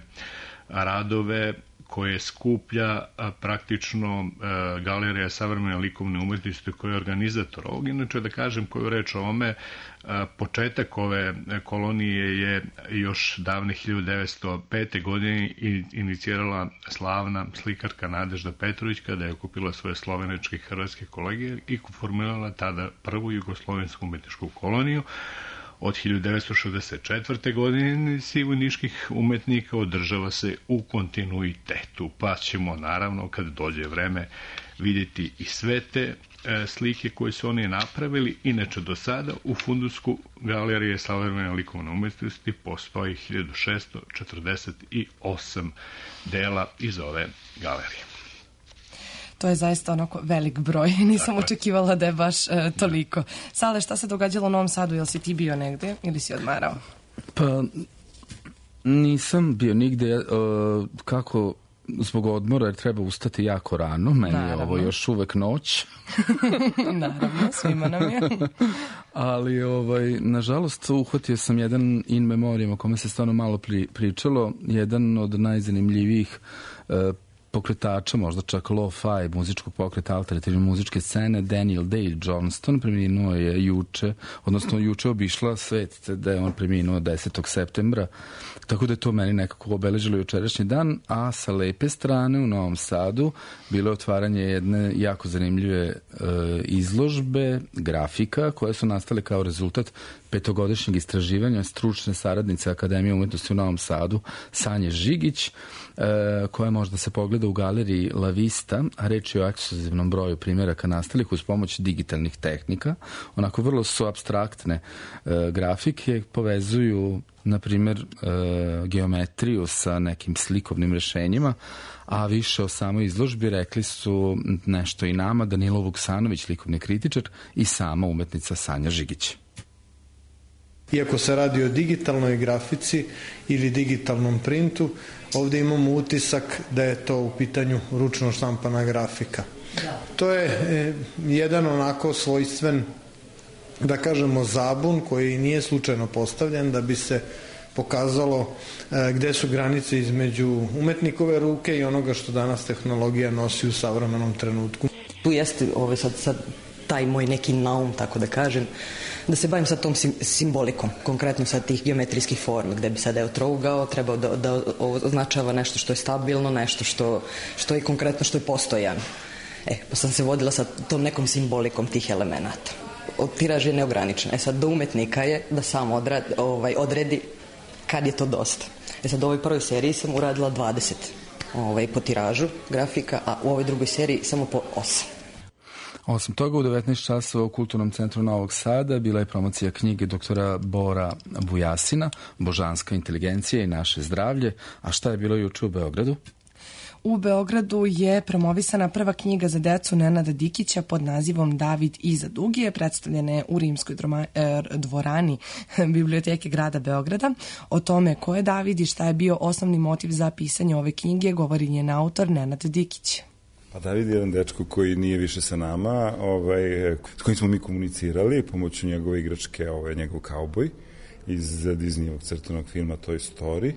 radove koje skuplja a, praktično a, Galerija savremene likovne umetnosti koja je organizator ovog. Inače da kažem koju reč o ovome, a, početak ove kolonije je još davne hiljadu devetsto pete. godine inicirala slavna slikarka Nadežda Petrović kada je okupila svoje slovenačke i hrvatske kolege i formirala tada prvu jugoslovensku umetničku koloniju. Od hiljadu devetsto šezdeset četvrte. godine sivu niških umetnika održava se u kontinuitetu, pa ćemo naravno kad dođe vreme vidjeti i sve te e, slike koje su oni napravili. Inače do sada u fundusku Galerije savremene likovne umetnosti postoji hiljadu šesto četrdeset osam dela iz ove galerije. To je zaista onako velik broj. Nisam Tako očekivala da je baš e, toliko. Sale, šta se događalo u Novom Sadu? Jel si ti bio negde ili si odmarao? Pa nisam bio nigde. Uh, kako zbog odmora jer treba ustati jako rano. Meni Naravno. je ovo još uvek noć. Naravno, svima nam je. Ali, ovaj, nažalost, uhvatio sam jedan in memoriam o kome se stvarno malo pri, pričalo. Jedan od najzanimljivijih uh, pokretača, možda čak lo-fi muzičkog pokreta alternativne muzičke scene, Daniel Day Johnston, preminuo je juče, odnosno juče obišla svet da je on preminuo desetog septembra, tako da je to meni nekako obeležilo jučerašnji dan, a sa lepe strane u Novom Sadu bilo je otvaranje jedne jako zanimljive e, izložbe grafika koje su nastale kao rezultat petogodišnjeg istraživanja stručne saradnice Akademije umetnosti u Novom Sadu Sanje Žigić, e, koja možda se pogleda u galeriji La Vista, a reč je o ekskluzivnom broju primjeraka nastalih uz pomoć digitalnih tehnika. Onako vrlo su apstraktne e, grafike, povezuju na primjer e, geometriju sa nekim slikovnim rešenjima, a više o samoj izložbi rekli su nešto i nama Danilo Vuksanović, likovni kritičar, i sama umetnica Sanja Žigić. Iako se radi o digitalnoj grafici ili digitalnom printu, ovdje imamo utisak da je to u pitanju ručno štampana grafika. Da. To je e, jedan onako svojstven, da kažemo, zabun koji nije slučajno postavljen da bi se pokazalo gde su granice između umetnikove ruke i onoga što danas tehnologija nosi u savremenom trenutku. Tu jeste ovaj, sad, sad taj moj neki naum, tako da kažem, da se bavim sa tom sim, simbolikom, konkretno sa tih geometrijskih forma, gde bi sad evo trougao trebao da, da označava nešto što je stabilno, nešto što, što je konkretno, što je postojano. E, pa sam se vodila sa tom nekom simbolikom tih elemenata. Tiraž je neograničen. E sad, do umetnika je da sam odrad, ovaj, odredi kad je to dosta. E sad, u ovoj prvoj seriji sam uradila dvadeset ovaj, po tiražu grafika, a u ovoj drugoj seriji samo po osam. Osim toga, u devetnaest časova u Kulturnom centru Novog Sada bila je promocija knjige doktora Bora Bujasina, Božanska inteligencija i naše zdravlje. A šta je bilo juče u Beogradu? U Beogradu je promovisana prva knjiga za decu Nenada Dikića pod nazivom David iza Dugije, predstavljena je u Rimskoj droma, er, dvorani Biblioteke grada Beograda. O tome ko je David i šta je bio osnovni motiv za pisanje ove knjige govori njen autor Nenad Dikić. Pa David je jedan dečko koji nije više sa nama, ovaj, s kojim smo mi komunicirali pomoću njegove igračke, ovaj, njegov kauboj iz Disneyevog crtanog filma Toy Story.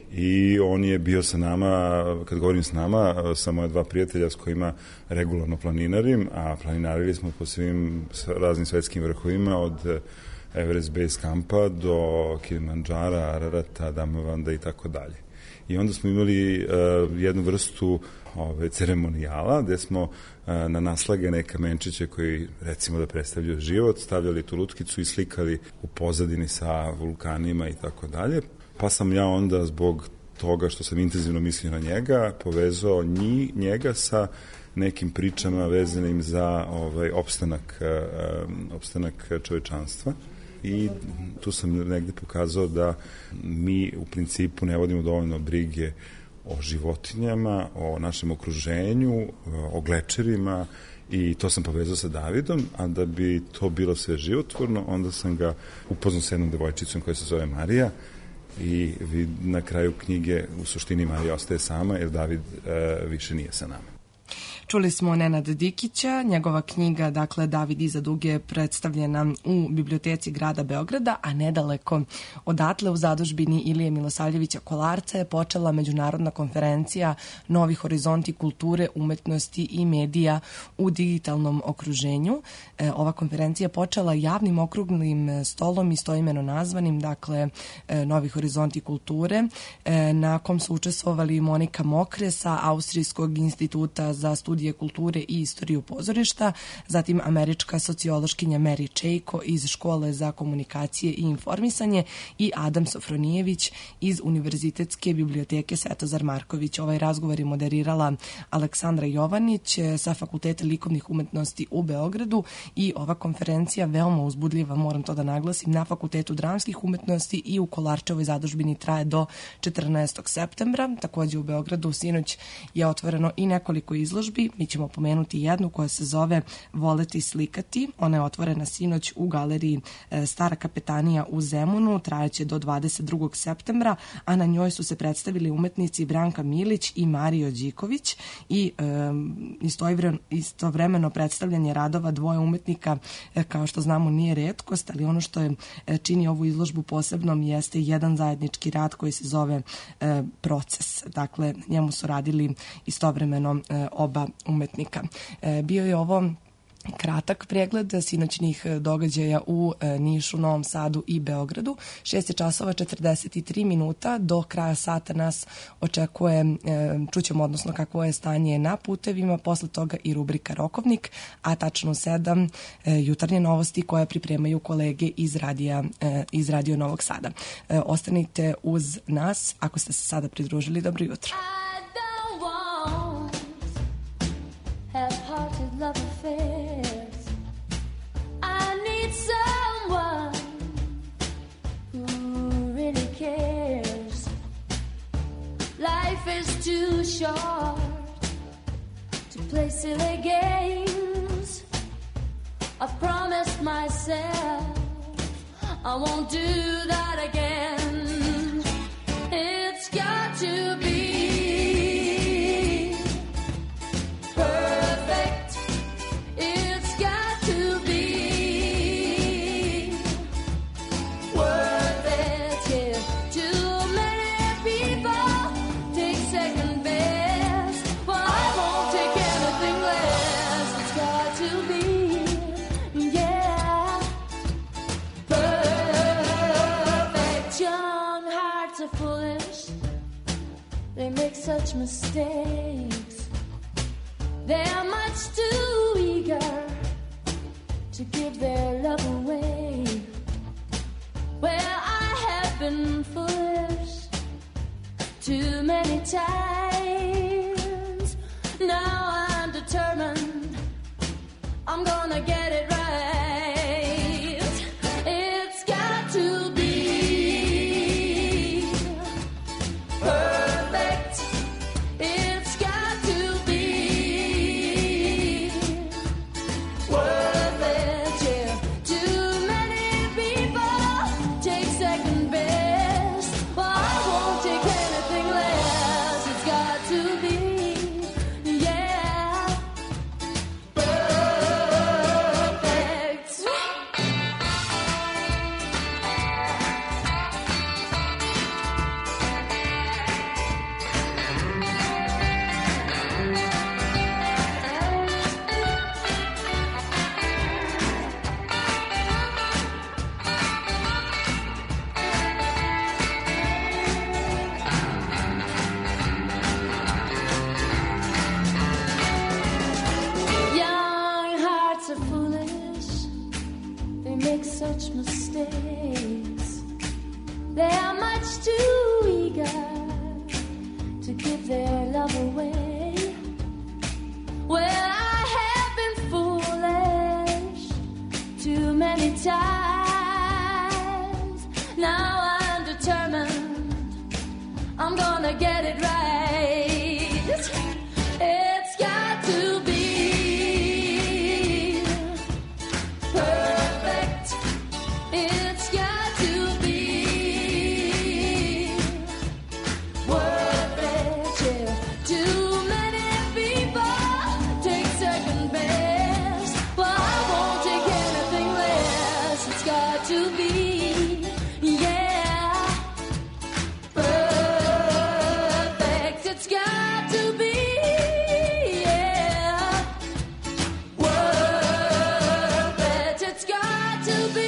I on je bio sa nama, kad govorim s nama, sa moja dva prijatelja s kojima regularno planinarim, a planinarili smo po svim raznim svetskim vrhovima, od Everest Base Campa do Kilimandžara, Ararata, Damavanda i tako dalje. I onda smo imali uh, jednu vrstu ove, ceremonijala gde smo uh, na naslagane kamenčiće koji recimo da predstavljaju život, stavljali tu lutkicu i slikali u pozadini sa vulkanima i tako dalje. Pa sam ja onda zbog toga što sam intenzivno mislio na njega povezao nji, njega sa nekim pričama vezanim za ovaj, opstanak, uh, opstanak čovečanstva. I tu sam negde pokazao da mi u principu ne vodimo dovoljno brige o životinjama, o našem okruženju, o glečerima i to sam povezao sa Davidom, a da bi to bilo sve životvorno, onda sam ga upoznao sa jednom devojčicom koja se zove Marija i na kraju knjige u suštini Marija ostaje sama jer David e, više nije sa nama. Čuli smo Nenada Dikića, njegova knjiga, dakle, David iza Duge je predstavljena u Biblioteci grada Beograda, a nedaleko odatle u zadužbini Ilije Milosavljevića Kolarca je počela međunarodna konferencija Novi horizonti kulture, umetnosti i medija u digitalnom okruženju. E, ova konferencija je počela javnim okruglim stolom istoimeno nazvanim, dakle, e, Novi horizonti kulture, e, na kom su učestvovali Monika Mokre sa Austrijskog instituta za studije kulture i istoriju pozorišta, zatim američka sociološkinja Mary Čejko iz Škole za komunikacije i informisanje i Adam Sofronijević iz Univerzitetske biblioteke Svetozar Marković. Ovaj razgovor je moderirala Aleksandra Jovanić sa Fakulteta likovnih umetnosti u Beogradu i ova konferencija veoma uzbudljiva, moram to da naglasim, na Fakultetu dramskih umetnosti i u Kolarčevoj zadužbini traje do četrnaestog septembra. Takođe u Beogradu sinoć je otvoreno i nekoliko izložbi. Mi ćemo pomenuti jednu koja se zove Voleti slikati. Ona je otvorena sinoć u galeriji Stara kapetanija u Zemunu, trajaće do dvadeset drugog septembra, a na njoj su se predstavili umetnici Branka Milić i Mario Điković i um, istovremeno, istovremeno predstavljanje radova dvoje umetnika, kao što znamo, nije retkost, ali ono što je čini ovu izložbu posebnom jeste jedan zajednički rad koji se zove e, Proces. Dakle, njemu su radili istovremeno e, oba umetnika. E, bio je ovo kratak pregled sinoćnih događaja u Nišu, Novom Sadu i Beogradu. šest časova četrdeset tri minuta. Do kraja sata nas očekuje, čućemo odnosno kakvo je stanje na putevima, posle toga i rubrika Rokovnik, a tačno sedam jutarnje novosti koje pripremaju kolege iz radija, iz Radio Novog Sada. Ostanite uz nas ako ste se sada pridružili. Dobro jutro. Half-hearted love affairs. I need someone who really cares. Life is too short to play silly games. I've promised myself I won't do that again. It's got to be perfect. It's got to be worth it, yeah, to they make such mistakes. They're much too eager to give their love away. Well, I have been foolish too many times. Now I'm determined I'm gonna get it right. It's got to be perfect. It's got to be worth it. Yeah. Too many people take second best. Well, I won't take anything less. It's got to be, yeah, perfect. Young hearts are foolish. They make such mistakes. They are much too eager to give their love away. Well, I have been foolish too many times. Now I'm determined I'm gonna get it right. It's got to be perfect. It's got to be worth it. Yeah. Too many people take second best. Well, I won't take anything less. It's got to be, yeah, perfect. It's got to be, yeah, worth it. It's got to be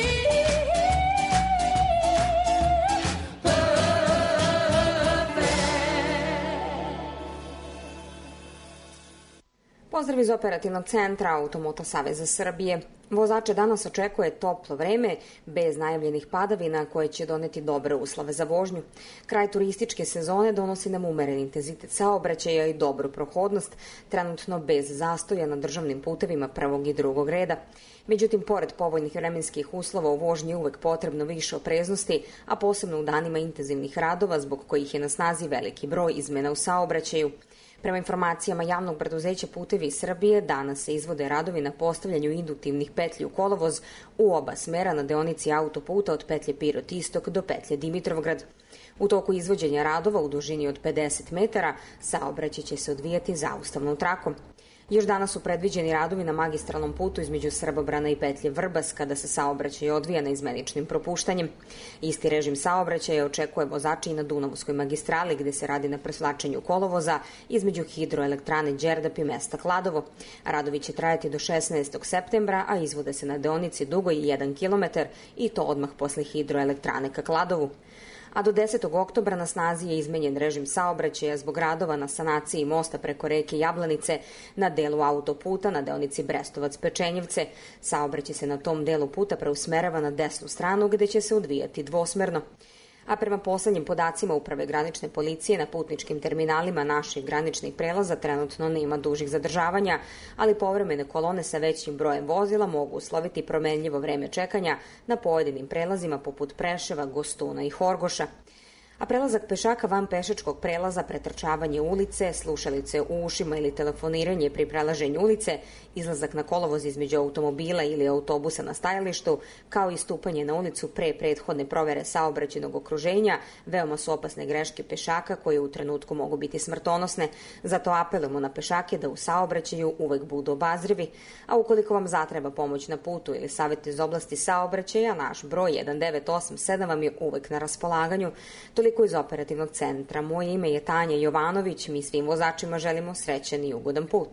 Pozdrav iz operativnog centra Automoto Saveza Srbije. Vozače danas očekuje toplo vreme, bez najavljenih padavina koje će doneti dobre uslove za vožnju. Kraj turističke sezone donosi nam umeren intenzitet saobraćaja i dobru prohodnost, trenutno bez zastoja na državnim putevima prvog i drugog reda. Međutim, pored povoljnih vremenskih uslova u vožnji je uvek potrebno više opreznosti, a posebno u danima intenzivnih radova zbog kojih je na snazi veliki broj izmena u saobraćaju. Prema informacijama javnog preduzeća Putevi Srbije, danas se izvode radovi na postavljanju induktivnih petlji u kolovoz u oba smera na deonici autoputa od petlje Pirot Istok do petlje Dimitrovgrad. U toku izvođenja radova u dužini od pedeset metara saobraćaj će se odvijati zaustavnom trakom. Još danas su predviđeni radovi na magistralnom putu između Srbobrana i petlje Vrbas, kada se saobraćaj odvija neizmeničnim propuštanjem. Isti režim saobraćaja očekuje vozači i na Dunavskoj magistrali, gde se radi na presvlačenju kolovoza između hidroelektrane Đerdap i mesta Kladovo. Radovi će trajati do šesnaestog septembra, a izvode se na deonici dugoj jedan kilometar i to odmah posle hidroelektrane ka Kladovu. A do desetog oktobra na snazi je izmenjen režim saobraćaja zbog radova na sanaciji mosta preko reke Jablanice na delu autoputa na deonici Brestovac-Pečenjevce. Saobraćaj se na tom delu puta preusmerava na desnu stranu, gde će se odvijati dvosmerno. A prema poslednjim podacima Uprave granične policije na putničkim terminalima naših graničnih prelaza trenutno nema dužih zadržavanja, ali povremene kolone sa većim brojem vozila mogu usloviti promenljivo vreme čekanja na pojedinim prelazima poput Preševa, Gostuna i Horgoša. A prelazak pešaka van pešačkog prelaza, pretrčavanje ulice, slušalice u ušima ili telefoniranje pri prelaženju ulice, izlazak na kolovoz između automobila ili autobusa na stajalištu, kao i stupanje na ulicu pre prethodne provere saobraćajnog okruženja, veoma su opasne greške pešaka koje u trenutku mogu biti smrtonosne. Zato apelujemo na pešake da u saobraćaju uvek budu obazrivi, a ukoliko vam zatreba pomoć na putu ili savjet iz oblasti saobraćaja, naš broj jedan devet osam sedam vam je uvek na raspolaganju. Toliko iz operativnog centra. Moje ime je Tanja Jovanović. Mi svim vozačima želimo srećan i ugodan put.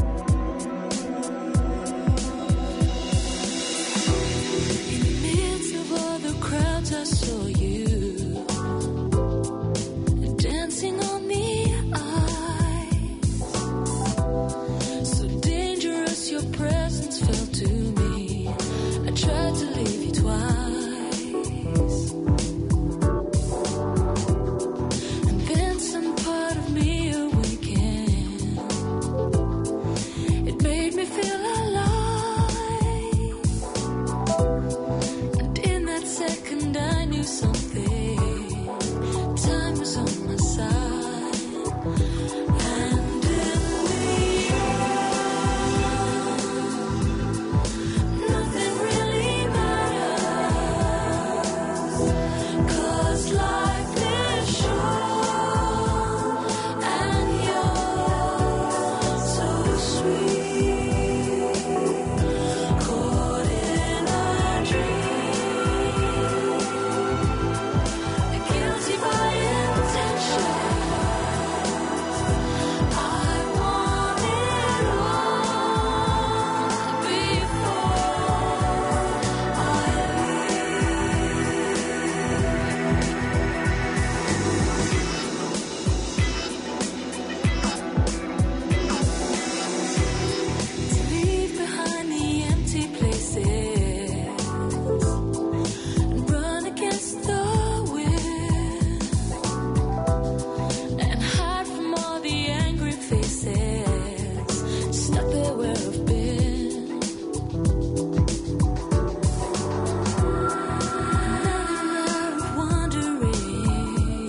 In the midst of all the crowds I saw you dancing on the ice. So dangerous your presence felt to me. I tried to leave you twice, and then some part of me awakened. It made me feel alive, and in that second I knew something. Time was on my side, and in the end, nothing really matters, 'cause life is short, and you're so sweet, caught in a dream, guilty by intention. I want it all before I leave. To leave behind the empty places and run against the wind and hide from all the angry faces stuck there where I've been. Now I'm wondering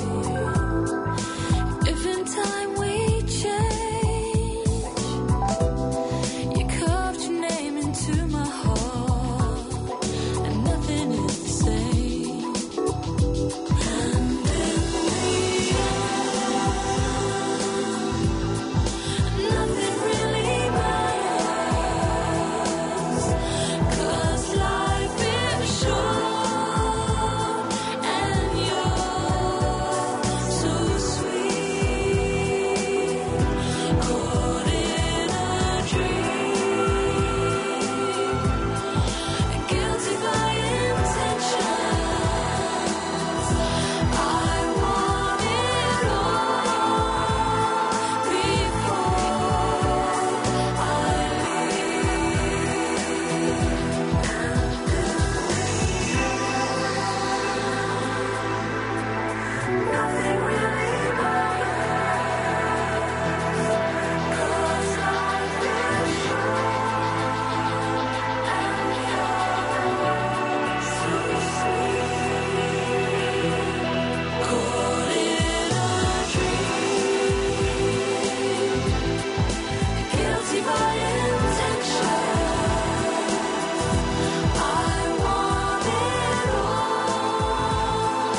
if in time we change. You carved your name into my heart, and nothing is the same. And in the end, nothing really matters, 'cause life is short, and you're so sweet, caught in a dream, guilty by intentions. I want it all before I leave. Nothing really matters, 'cause life is short, and you're so sweet, caught in a dream, guilty by intentions. I want it all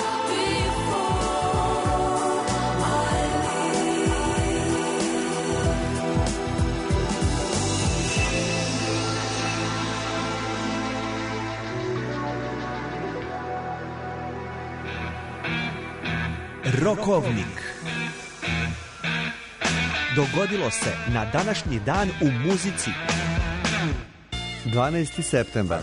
before I Rokovnik. Dogodilo se na današnji dan u muzici. dvanaesti septembar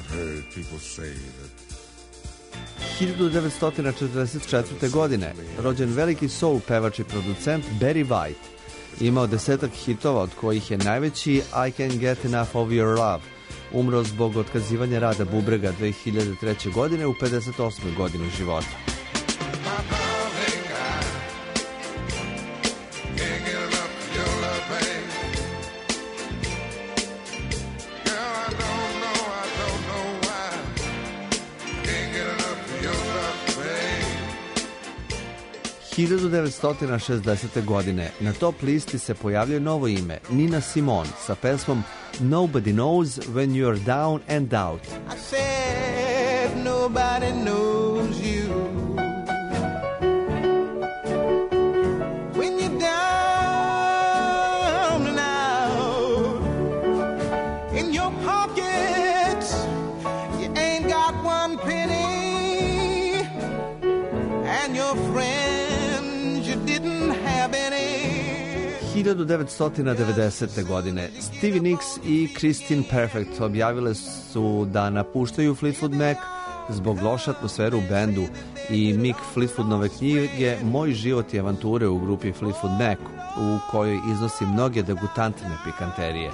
hiljadu devetsto četrdeset četvrte. godine rođen veliki soul pevač i producent Barry White. Imao desetak hitova, od kojih je najveći I Can't Get Enough of Your Love. Umro zbog otkazivanja rada bubrega dve hiljade treće. godine u pedeset osmoj godini života. hiljadu devetsto šezdesete. godine na top listi se pojavljuje novo ime, Nina Simone, sa pesmom Nobody Knows When You're Down and Out. I said nobody knows you when you're down and out. In your pockets you ain't got one penny, and your friends you didn't have any. hiljadu devetsto devedesete. godine Stevie Nicks i Christine Perfect objavile su da napuštaju Fleetwood Mac zbog loše atmosfere u bendu i Mick Fleetwoodove knjige Moj život i avanture u grupi Fleetwood Mac, u kojoj iznosi mnoge degutantne pikanterije.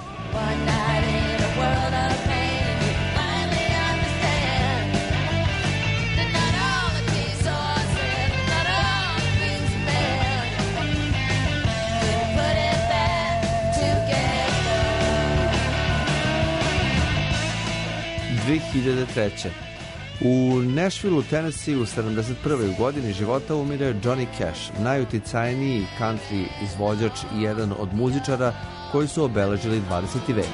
dve hiljade treće. U Nashvilleu, Tennessee u sedamdeset prvoj godini života umire Johnny Cash, najuticajniji country izvođač i jedan od muzičara koji su obeležili dvadeseti vek.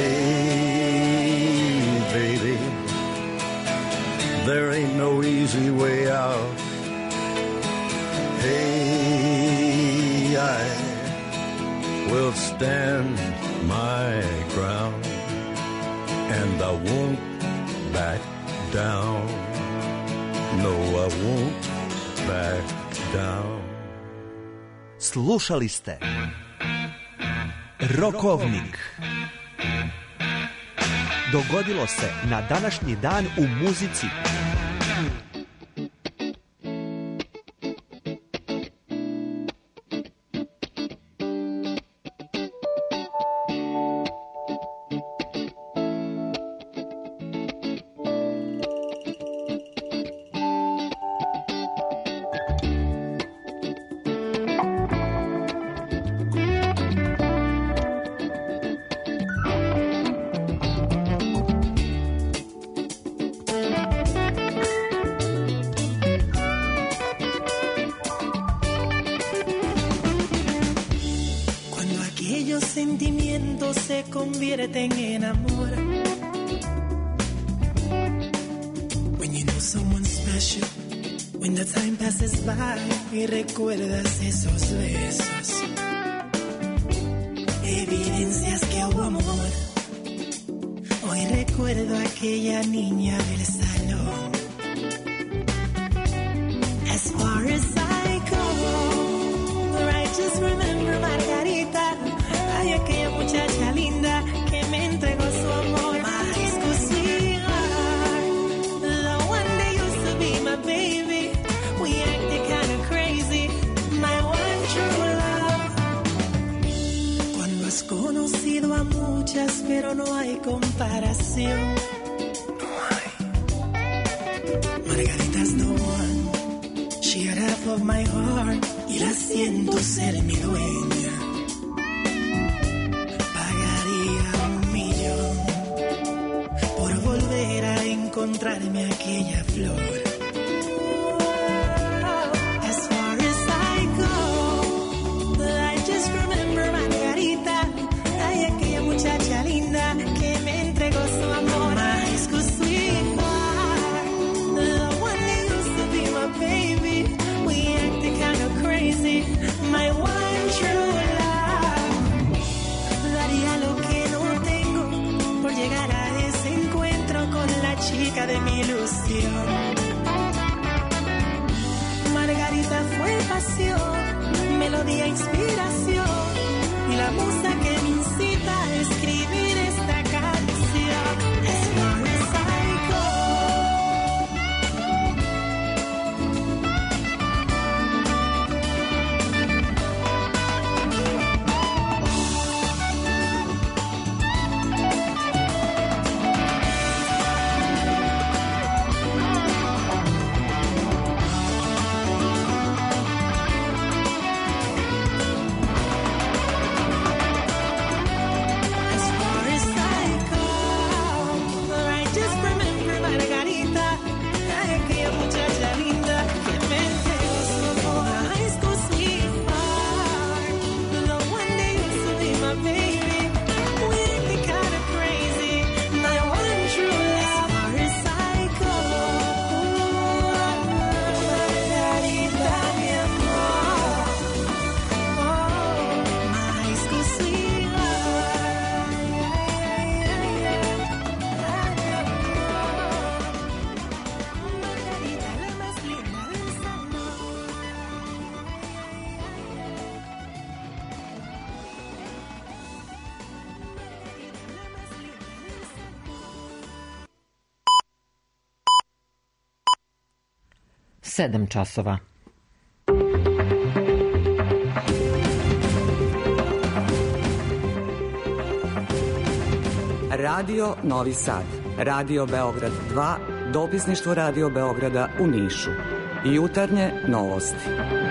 Hey, baby, there ain't no easy way out. Hey, I will stand my ground and I won't back down. No, I won't back down. Slušali ste Rokovnik. Dogodilo se na današnji dan u muzici. convierten en amor. When you know someone special, when the time passes by y recuerdas esos besos, evidencias que hubo amor. Hoy recuerdo a aquella niña del salón. As far as I go, I just remember Margarita. Ay, aquella muchacha linda que me entregó su amor. My sweetheart, the one that used to be my baby. We acted kind of crazy, my one true love. Cuando has conocido a muchas, pero no hay comparación. No hay. Margarita's the one. She had half of my heart y la siento ser mi dueña. Encontrarme aquella flor. As far as I go, I just remember Margarita. Ay, aquella muchacha linda que me entregó su amor. My school sweetheart, the one that used to be my baby. We acted kind of crazy, my one true love. Daría lo que no tengo por llegar a ese encuentro con la chica de mi ilusión. Margarita fue pasión, melodía, inspiración y la musa que me incita a escribir esta canción. As far as I go. sedam časova. Radio Novi Sad, Radio Beograd dva, dopisništvo Radio Beograda u Nišu. Jutarnje novosti.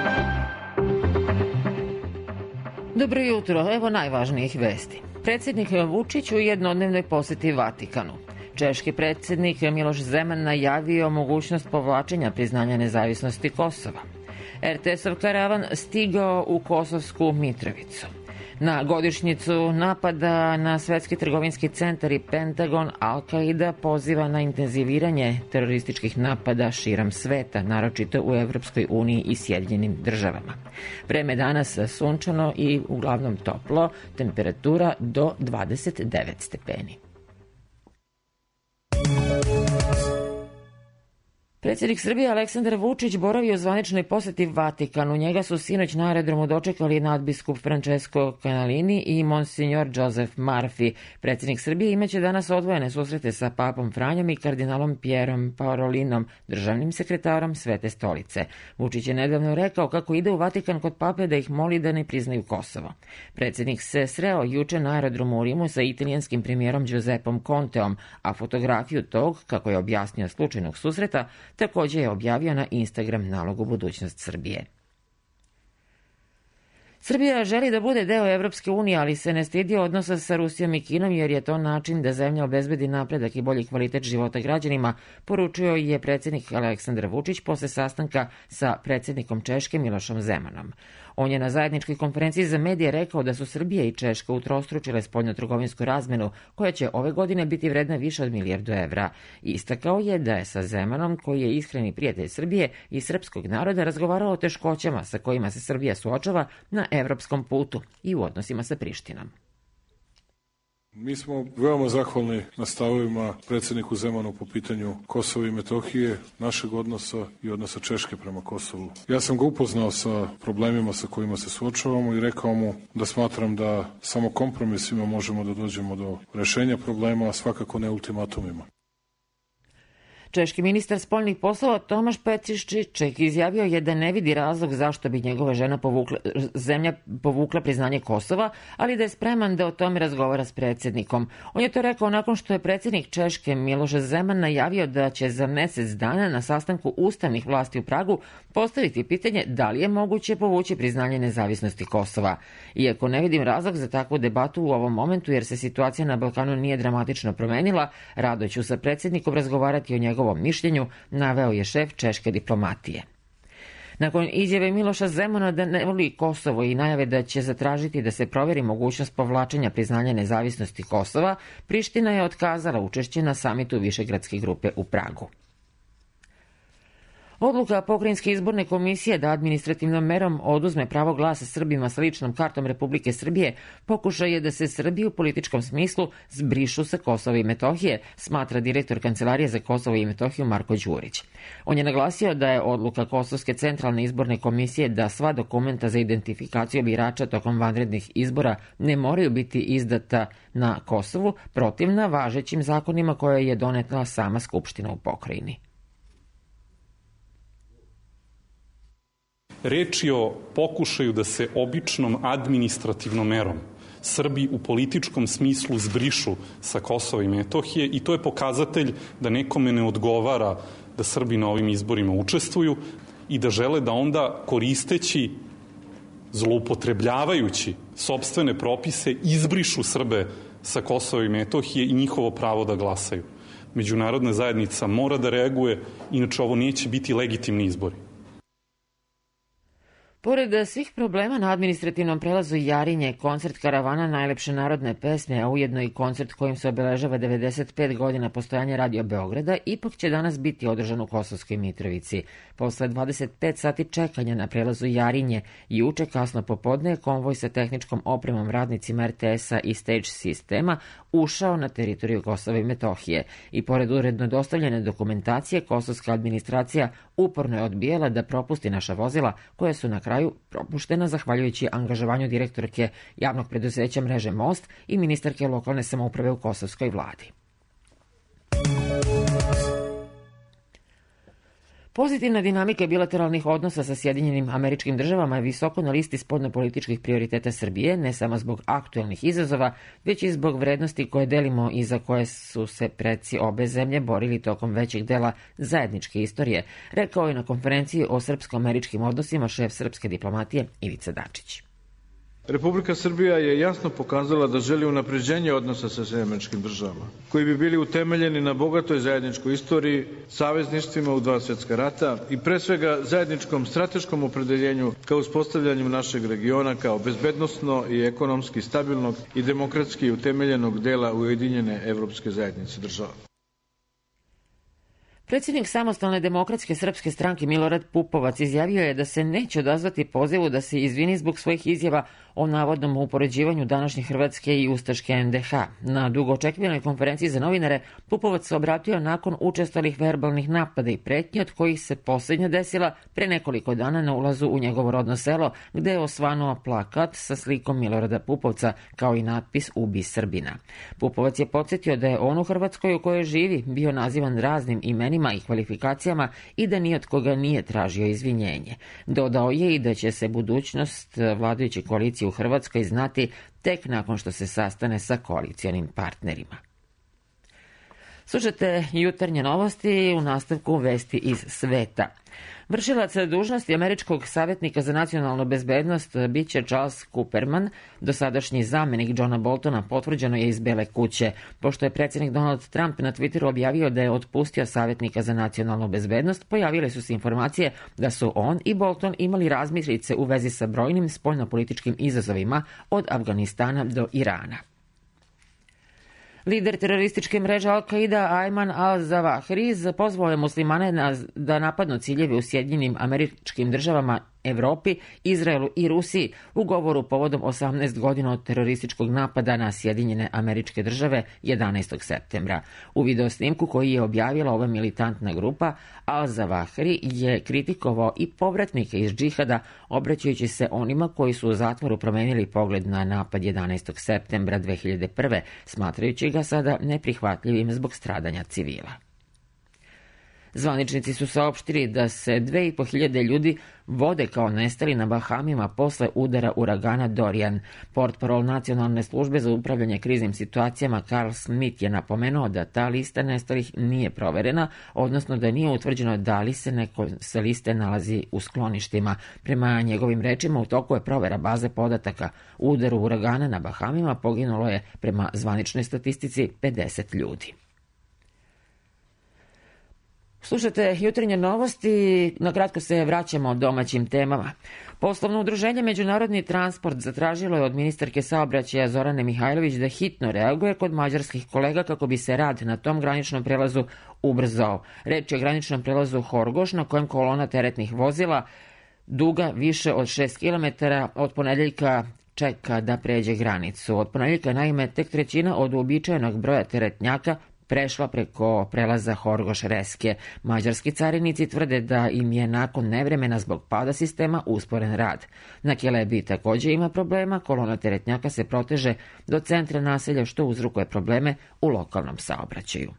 Dobro jutro, evo najvažnijih vesti. Predsjednik Vučić u jednodnevnoj poseti Vatikanu. Češki predsjednik Miloš Zeman najavio mogućnost povlačenja priznanja nezavisnosti Kosova. er te esov karavan stigao u Kosovsku Mitrovicu. Na godišnjicu napada na Svetski trgovinski centar i Pentagon, Al-Qaida poziva na intenziviranje terorističkih napada širom sveta, naročito u Evropskoj uniji i Sjedinjenim državama. Vreme danas sunčano i uglavnom toplo, temperatura do dvadeset devet stepeni. Predsjednik Srbije Aleksandar Vučić boravio u zvaničnoj poseti Vatikanu. Njega su sinoć na aerodromu dočekali nadbiskup Francesco Canalini i monsignor Joseph Murphy. Predsjednik Srbije imaće danas odvojene susrete sa papom Franjom i kardinalom Pierom Parolinom, državnim sekretarom Svete stolice. Vučić je nedavno rekao kako ide u Vatikan kod pape da ih moli da ne priznaju Kosovo. Predsjednik se sreo juče na aerodromu u Rimu sa italijanskim premijerom Giuseppom Conteom, a fotografiju tog, kako je objasnio, slučajnog susreta, također je objavio na Instagram nalogu Budućnost Srbije. Srbija želi da bude deo Evropske unije, ali se ne stidi odnosa sa Rusijom i Kinom, jer je to način da zemlja obezbedi napredak i bolji kvalitet života građanima, poručio je predsjednik Aleksandar Vučić posle sastanka sa predsjednikom Češke Milošom Zemanom. On je na zajedničkoj konferenciji za medije rekao da su Srbija i Češka utrostručile spoljnotrgovinsku razmenu, koja će ove godine biti vredna više od milijardu evra. Istakao je da je sa Zemanom, koji je iskreni prijatelj Srbije i srpskog naroda, razgovarao o teškoćama sa kojima se Srbija suočava na evropskom putu i u odnosima sa Prištinom. Mi smo veoma zahvalni na stavovima predsjedniku Zemanu po pitanju Kosova i Metohije, našeg odnosa i odnosa Češke prema Kosovu. Ja sam ga upoznao sa problemima sa kojima se suočavamo i rekao mu da smatram da samo kompromisima možemo da dođemo do rešenja problema, a svakako ne ultimatumima. Češki ministar spoljnih poslova Tomaš Petriščić izjavio je da ne vidi razlog zašto bi njegova žena povukla, zemlja povukla priznanje Kosova, ali da je spreman da o tome razgovara s predsjednikom. On je to rekao nakon što je predsjednik Češke Miloš Zeman najavio da će za mjesec dana na sastanku ustavnih vlasti u Pragu postaviti pitanje da li je moguće povući priznanje nezavisnosti Kosova. Iako ne vidim razlog za takvu debatu u ovom momentu, jer se situacija na Balkanu nije dramatično promenila, rado ću sa predsjednikom razgovarati o njegovom ovom mišljenju, naveo je šef češke diplomatije. Nakon izjave Miloša Zemana da ne voli Kosovo i najave da će zatražiti da se proveri mogućnost povlačenja priznanja nezavisnosti Kosova, Priština je otkazala učešće na samitu Višegradske grupe u Pragu. Odluka Pokrajinske izborne komisije da administrativnom merom oduzme pravo glasa Srbima sa ličnom kartom Republike Srbije pokušaj je da se Srbi u političkom smislu zbrišu sa Kosova i Metohije, smatra direktor Kancelarije za Kosovo i Metohiju Marko Đurić. On je naglasio da je odluka Kosovske centralne izborne komisije da sva dokumenta za identifikaciju birača tokom vanrednih izbora ne moraju biti izdata na Kosovu protivna važećim zakonima koje je donetla sama Skupština u pokrajini. Reč je o pokušaju da se običnom administrativnom merom Srbi u političkom smislu zbrišu sa Kosova i Metohije i to je pokazatelj da nekome ne odgovara da Srbi na ovim izborima učestvuju i da žele da onda koristeći, zloupotrebljavajući sopstvene propise, izbrišu Srbe sa Kosova i Metohije i njihovo pravo da glasaju. Međunarodna zajednica mora da reaguje, inače ovo neće biti legitimni izbori. Pored svih problema na administrativnom prelazu Jarinje, koncert karavana najlepše narodne pesme, a ujedno i koncert kojim se obeležava devedeset pet godina postojanja Radio Beograda, ipak će danas biti održan u Kosovskoj Mitrovici. Posle dvadeset pet sati čekanja na prelazu Jarinje, juče kasno popodne konvoj sa tehničkom opremom radnicima er te esa i Stage sistema ušao na teritoriju Kosova i Metohije i pored uredno dostavljene dokumentacije, kosovska administracija uporno je odbijala da propusti naša vozila koja su na kraju propuštena zahvaljujući angažovanju direktorke javnog preduzeća mreže Most i ministarke lokalne samouprave u kosovskoj vladi. Pozitivna dinamika bilateralnih odnosa sa Sjedinjenim Američkim Državama je visoko na listi spoljnopolitičkih prioriteta Srbije, ne samo zbog aktuelnih izazova, već i zbog vrednosti koje delimo i za koje su se preci obe zemlje borili tokom većeg dela zajedničke istorije, rekao je na konferenciji o srpsko-američkim odnosima šef srpske diplomatije Ivica Dačić. Republika Srbija je jasno pokazala da želi unapređenje odnosa sa Sjedinjenim Američkim Državama, koji bi bili utemeljeni na bogatoj zajedničkoj istoriji, savezništvima u dva svjetska rata i pre svega zajedničkom strateškom opredeljenju kao uspostavljanju našeg regiona kao bezbednosno i ekonomski stabilnog i demokratski utemeljenog dela Ujedinjene Evropske zajednice država. Predsjednik Samostalne demokratske srpske stranke Milorad Pupovac izjavio je da se neće odazvati pozivu da se izvini zbog svojih izjava o navodnom upoređivanju današnje Hrvatske i ustaške en de ha. Na dugo očekivanoj konferenciji za novinare Pupovac se obratio nakon učestalih verbalnih napada i pretnji od kojih se posljednja desila pre nekoliko dana na ulazu u njegovo rodno selo, gde je osvanuo plakat sa slikom Milorada Pupovca kao i natpis Ubi Srbina. Pupovac je podsjetio da je on u Hrvatskoj u kojoj živi bio nazivan raznim imenima i kvalifikacijama i da ni od koga nije tražio izvinjenje. Dodao je i da će se budućnost vladajuće koalicije u Hrvatskoj znati tek nakon što se sastane sa koalicijonim partnerima. Slušate jutarnje novosti, u nastavku vesti iz sveta. Vršilac dužnosti američkog savjetnika za nacionalnu bezbednost biće Charles Cooperman, dosadašnji zamenik Johna Boltona, potvrđeno je iz Bele kuće, pošto je predsjednik Donald Trump na Twitteru objavio da je otpustio savjetnika za nacionalnu bezbednost. Pojavile su se informacije da su on i Bolton imali razmislice u vezi sa brojnim spoljnopolitičkim izazovima od Afganistana do Irana. Lider terorističke mreže Al-Qaida Ayman al-Zawahiri pozvao je muslimane na, da napadnu ciljeve u Sjedinjenim Američkim Državama, Evropi, Izraelu i Rusiji u govoru povodom osamnaest godina od terorističkog napada na Sjedinjene Američke Države jedanaestog septembra. U videosnimku koji je objavila ova militantna grupa, al-Zawahiri je kritikovao i povratnike iz džihada, obraćajući se onima koji su u zatvoru promenili pogled na napad jedanaestog septembra dve hiljade prve, smatrajući ga sada neprihvatljivim zbog stradanja civila. Zvaničnici su saopštili da se dve i po hiljade ljudi vode kao nestali na Bahamima posle udara uragana Dorian. Portparol Nacionalne službe za upravljanje kriznim situacijama Carl Smith je napomenuo da ta lista nestalih nije proverena, odnosno da nije utvrđeno da li se neko sa liste nalazi u skloništima. Prema njegovim rečima, u toku je provera baze podataka. U udaru uragana na Bahamima poginulo je, prema zvaničnoj statistici, pedeset ljudi. Slušate jutarnje novosti, na kratko se vraćamo domaćim temama. Poslovno udruženje Međunarodni transport zatražilo je od ministarke saobraćaja Zorane Mihajlović da hitno reaguje kod mađarskih kolega kako bi se rad na tom graničnom prelazu ubrzao. Reč je o graničnom prelazu Horgoš, na kojem kolona teretnih vozila duga više od šest kilometara od ponedeljka čeka da pređe granicu. Od ponedeljka naime tek trećina od uobičajenog broja teretnjaka prešla preko prelaza Horgoš-Reske. Mađarski carinici tvrde da im je nakon nevremena zbog pada sistema usporen rad. Na Kelebiji također ima problema, kolona teretnjaka se proteže do centra naselja što uzrokuje probleme u lokalnom saobraćaju.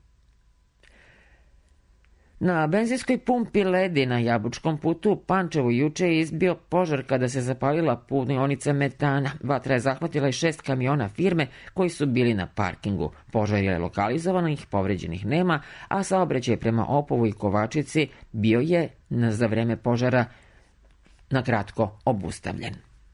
Na benzinskoj pumpi Ledi na Jabučkom putu u Pančevu juče je izbio požar kada se zapalila punionica metana. Vatra je zahvatila i šest kamiona firme koji su bili na parkingu. Požar je lokalizovan, ih povređenih nema, a saobraćaj prema Opovu i Kovačici bio je za vreme požara na kratko obustavljen.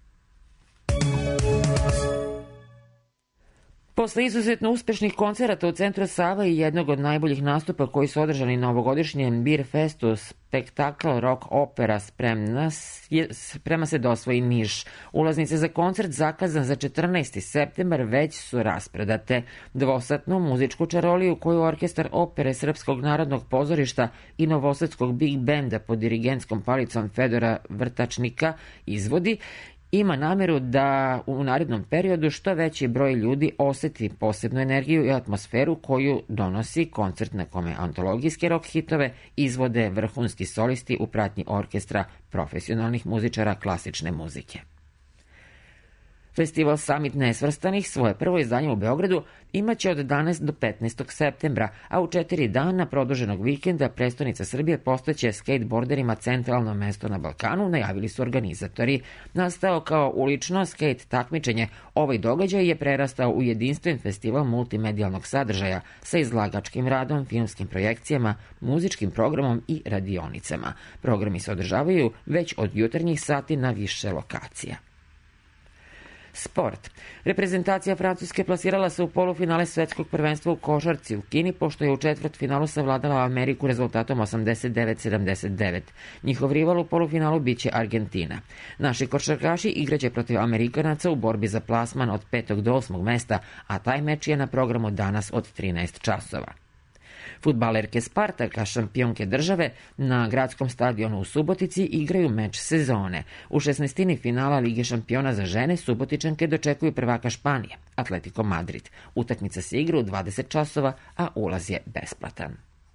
Posle izuzetno uspešnih koncerata u centru Sava i jednog od najboljih nastupa koji su održani na ovogodišnjem Beer Festu, spektakl rock opera spremna, sprema se da osvoji Niš. Ulaznice za koncert zakazan za četrnaesti septembar već su raspredate. Dvosatnu muzičku čaroliju koju orkestar opere Srpskog narodnog pozorišta i novosadskog big benda pod dirigentskom palicom Fedora Vrtačnika izvodi, ima nameru da u narednom periodu što veći broj ljudi oseti posebnu energiju i atmosferu koju donosi koncert na kome antologijske rock hitove izvode vrhunski solisti u pratnji orkestra profesionalnih muzičara klasične muzike. Festival Summit nesvrstanih svoje prvo izdanje u Beogradu imaće od danas do petnaestog septembra, a u četiri dana produženog vikenda prestonica Srbije postaće skateboarderima centralno mesto na Balkanu, najavili su organizatori. Nastao kao ulično skate takmičenje, ovaj događaj je prerastao u jedinstven festival multimedijalnog sadržaja sa izlagačkim radom, filmskim projekcijama, muzičkim programom i radionicama. Programi se održavaju već od jutarnjih sati na više lokacija. Sport. Reprezentacija Francuske plasirala se u polufinale svetskog prvenstva u košarci u Kini, pošto je u četvrtfinalu savladala Ameriku rezultatom osamdeset devet sedamdeset devet. Njihov rival u polufinalu biće Argentina. Naši košarkaši igraće protiv Amerikanaca u borbi za plasman od petog do osmog mesta, a taj meč je na programu danas od trinaest časova. Fudbalerke Spartaka, šampionke države, na gradskom stadionu u Subotici igraju meč sezone. U šesnaestini finala Lige šampiona za žene Subotičanke dočekuju prvaka Španije, Atletico Madrid. Utakmica se igra u dvadeset časova, a ulaz je besplatan.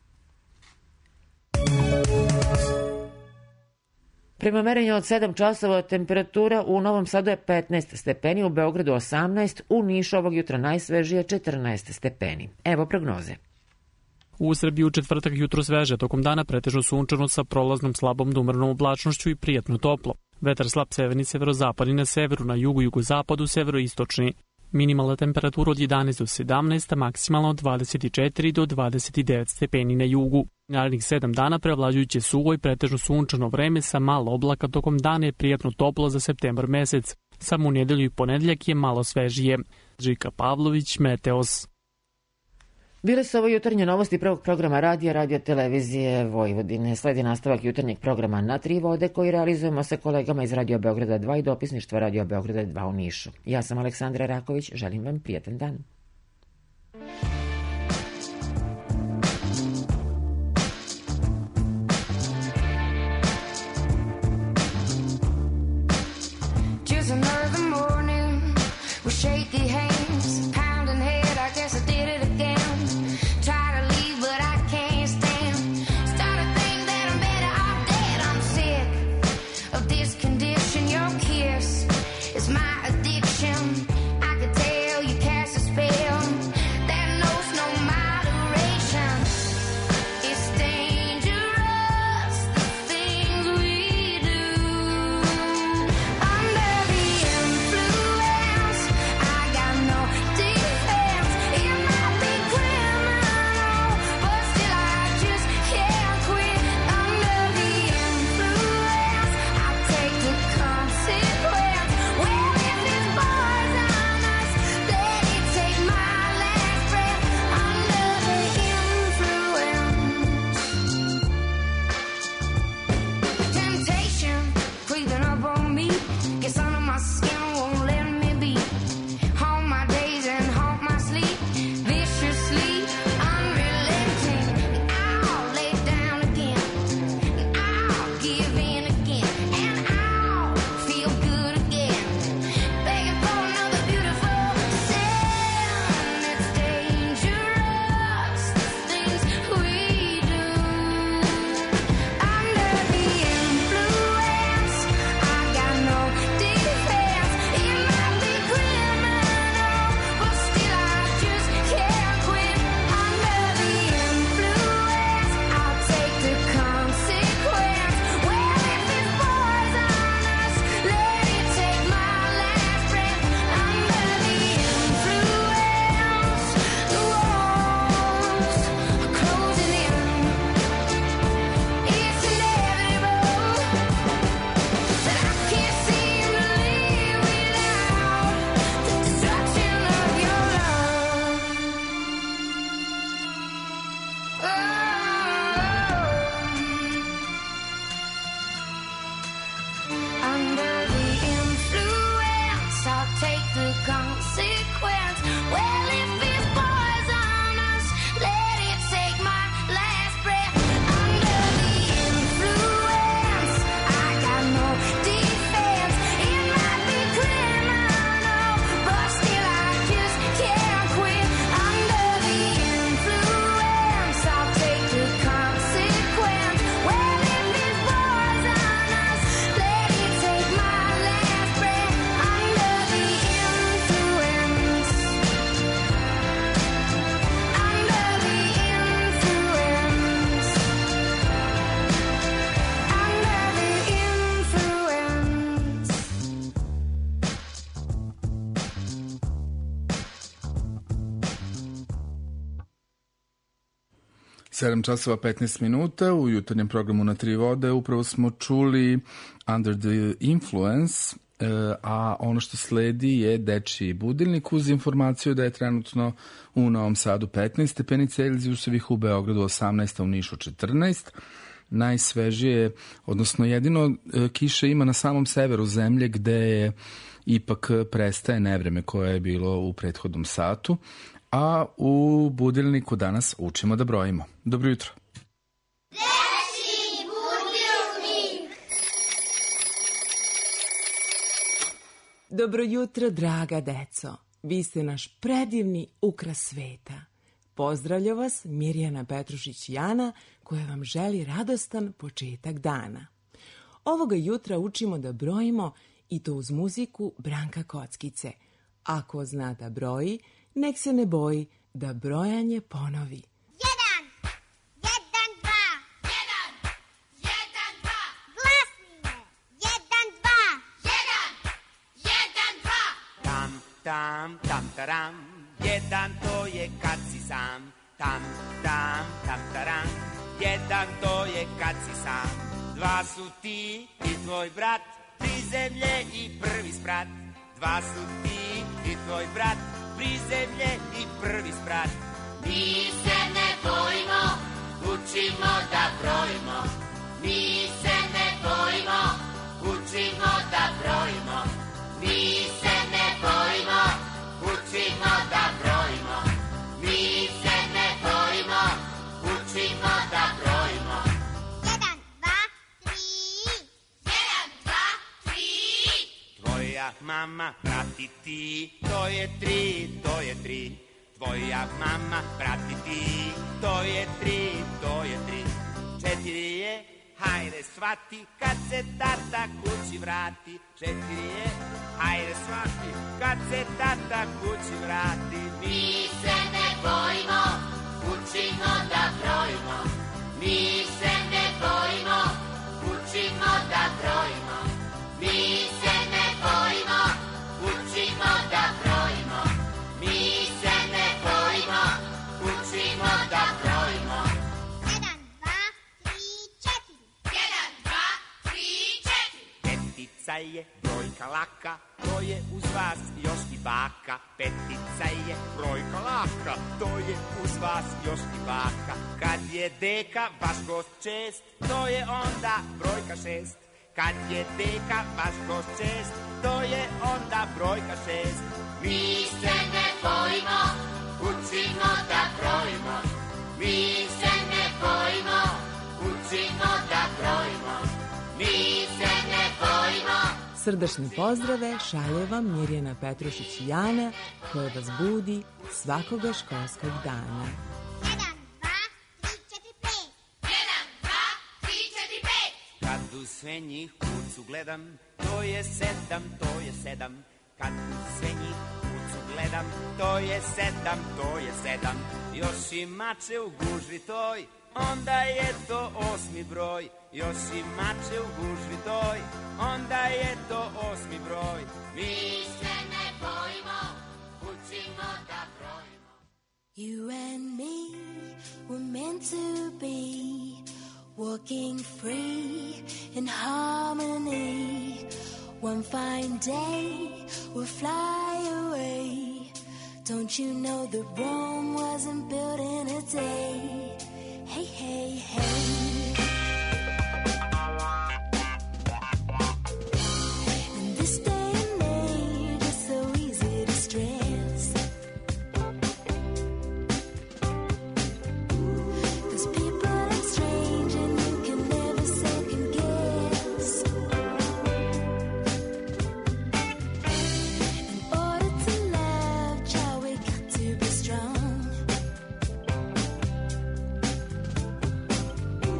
Prema merenju od sedam časova temperatura u Novom Sadu je petnaest stepeni, u Beogradu osamnaest, u Nišu ovog jutra najsvežije četrnaest stepeni. Evo prognoze. U Srbiji u četvrtak jutro sveže, tokom dana pretežno sunčano sa prolaznom slabom do umrnom oblačnošću i prijatno toplo. Vetar slab severni, severozapadni, na severu, na jugu, jugozapadu, severoistočni. Minimalna temperatura od jedanaest do sedamnaest, a maksimalna od dvadeset četiri do dvadeset devet stepeni na jugu. Narednih sedam dana prevlađujuće suvo i pretežno sunčano vreme sa malo oblaka, tokom dana je prijatno toplo za septembar mesec. Samo u nedelju i ponedeljak je malo svežije. Žika Pavlović, Meteos. Bile su ovo jutarnje novosti prvog programa radija, radio televizije Vojvodine. Sledi nastavak jutarnjeg programa Na tri vode koji realizujemo sa kolegama iz Radio Beograda dva i dopisništva Radio Beograda dva u Nišu. Ja sam Aleksandra Raković, želim vam prijatan dan. Just another morning with shaky hands, pounding head, I guess I did it again. Try to leave, but I can't stand. Start to think that I'm better off dead. I'm sick of this condition. Your kiss is my addiction. I could tell you cast a spell. sedam časova petnaest minuta u jutarnjem programu Na tri vode. Upravo smo čuli Under the Influence, a ono što sledi je dečiji budilnik uz informaciju da je trenutno u Novom Sadu petnaest stepeni Celzijusovih, u Beogradu osamnaest, a u Nišu četrnaest. Najsvežije, odnosno jedino kiše ima na samom severu zemlje gde je ipak prestaje nevreme koje je bilo u prethodnom satu, a u budilniku danas učimo da brojimo. Dobro jutro. Dečiji budilnik. Dobro jutro, draga deco. Vi ste naš predivni ukras sveta. Pozdravlja vas Mirjana Petrušić-Jana, koja vam želi radostan početak dana. Ovoga jutra učimo da brojimo i to uz muziku Branka Kockice. Ako zna da broji, nek se ne boji da brojanje ponovi. Jedan, jedan, dva. Jedan, jedan, dva. Glasnije. Jedan, dva. Jedan, jedan, dva. Tam, tam, tam, taram. Jedan to je kad si sam. Tam, tam, tam, taram. Jedan to je kad si sam. Dva su ti i tvoj brat, tri zemlje i prvi sprat. Dva su ti i tvoj brat, tri zemlje i prvi sprat. Mi se ne bojimo, učimo da brojimo. Mi se ne bojimo, učimo da brojimo. Mi se ne bojimo, učimo da brojimo. Mi se ne bojimo, učimo da brojimo. Jedan, dva, tri. Jedan, dva, tri. Tvoja mama prati ti, to je tri, to je tri. Tvoja mama prati ti, to je tri, to je tri. Četiri je, hajde shvati, kad se tata kući vrati. Četiri je, hajde shvati, kad se tata kući vrati. Mi se ne bojimo, učimo da brojimo. Mi se ne bojimo, učimo da brojimo. Mi se ne bojimo, učimo da brojimo. Mi se ne bojimo, učimo da brojimo. Jedan, dva, tri, četiri. Jedan, dva, tri, četiri. Petica je brojka laka, to je uz vas još i baka. Petica je brojka laka, to je uz vas još i baka. Kad je deka vaš gost čest, to je onda brojka šest. Kad je deka vaš gost čest, to je onda brojka šest. Mi se ne bojimo, učimo da brojimo. Mi se ne bojimo, učimo da brojimo. Mi se ne bojimo. Srdačne pozdrave šalje vam Mirjana Petrušić-Jana, koja vas budi svakoga školskog dana. Jedan, dva, tri, četiri, pet. Jedan, dva, tri, četiri, pet. Kad u sve njih kucu gledam, to je sedam, to je sedam. Kad u sve njih kucu gledam, to je sedam, to je sedam. Još i mače u gužvi toj, onda je to osmi broj. Još i mače u gužvi toj, onda je to osmi broj. Mi se ne bojimo, učimo da brojimo. You and me were meant to be, walking free in harmony. One fine day we'll fly away. Don't you know that Rome wasn't built in a day? Hey, hey, hey. In this day and age, it's so easy to stress. 'Cause people are strange and you can never second guess. In order to love, child, we got to be strong.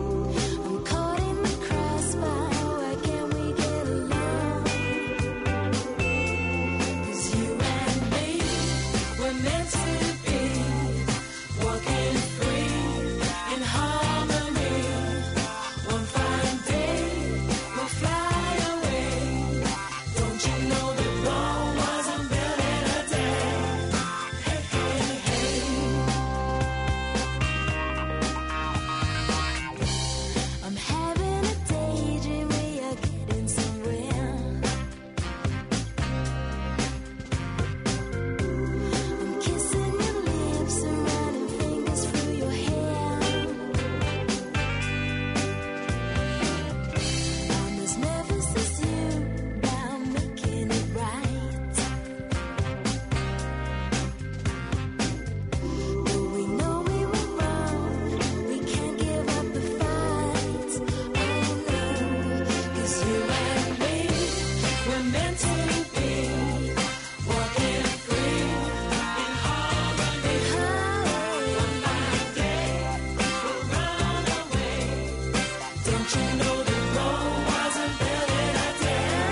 Don't you know that Rome wasn't built in a day?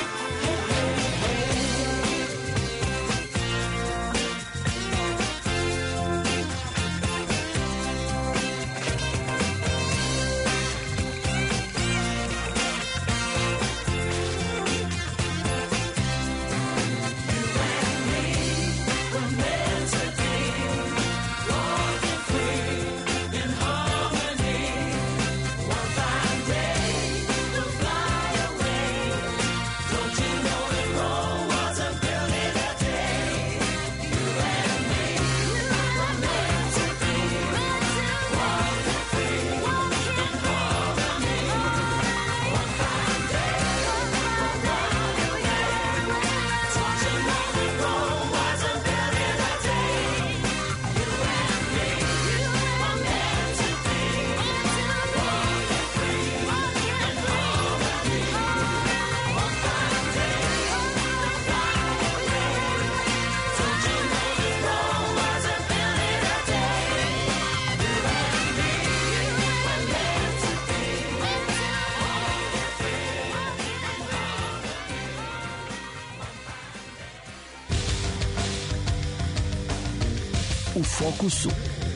U fokusu.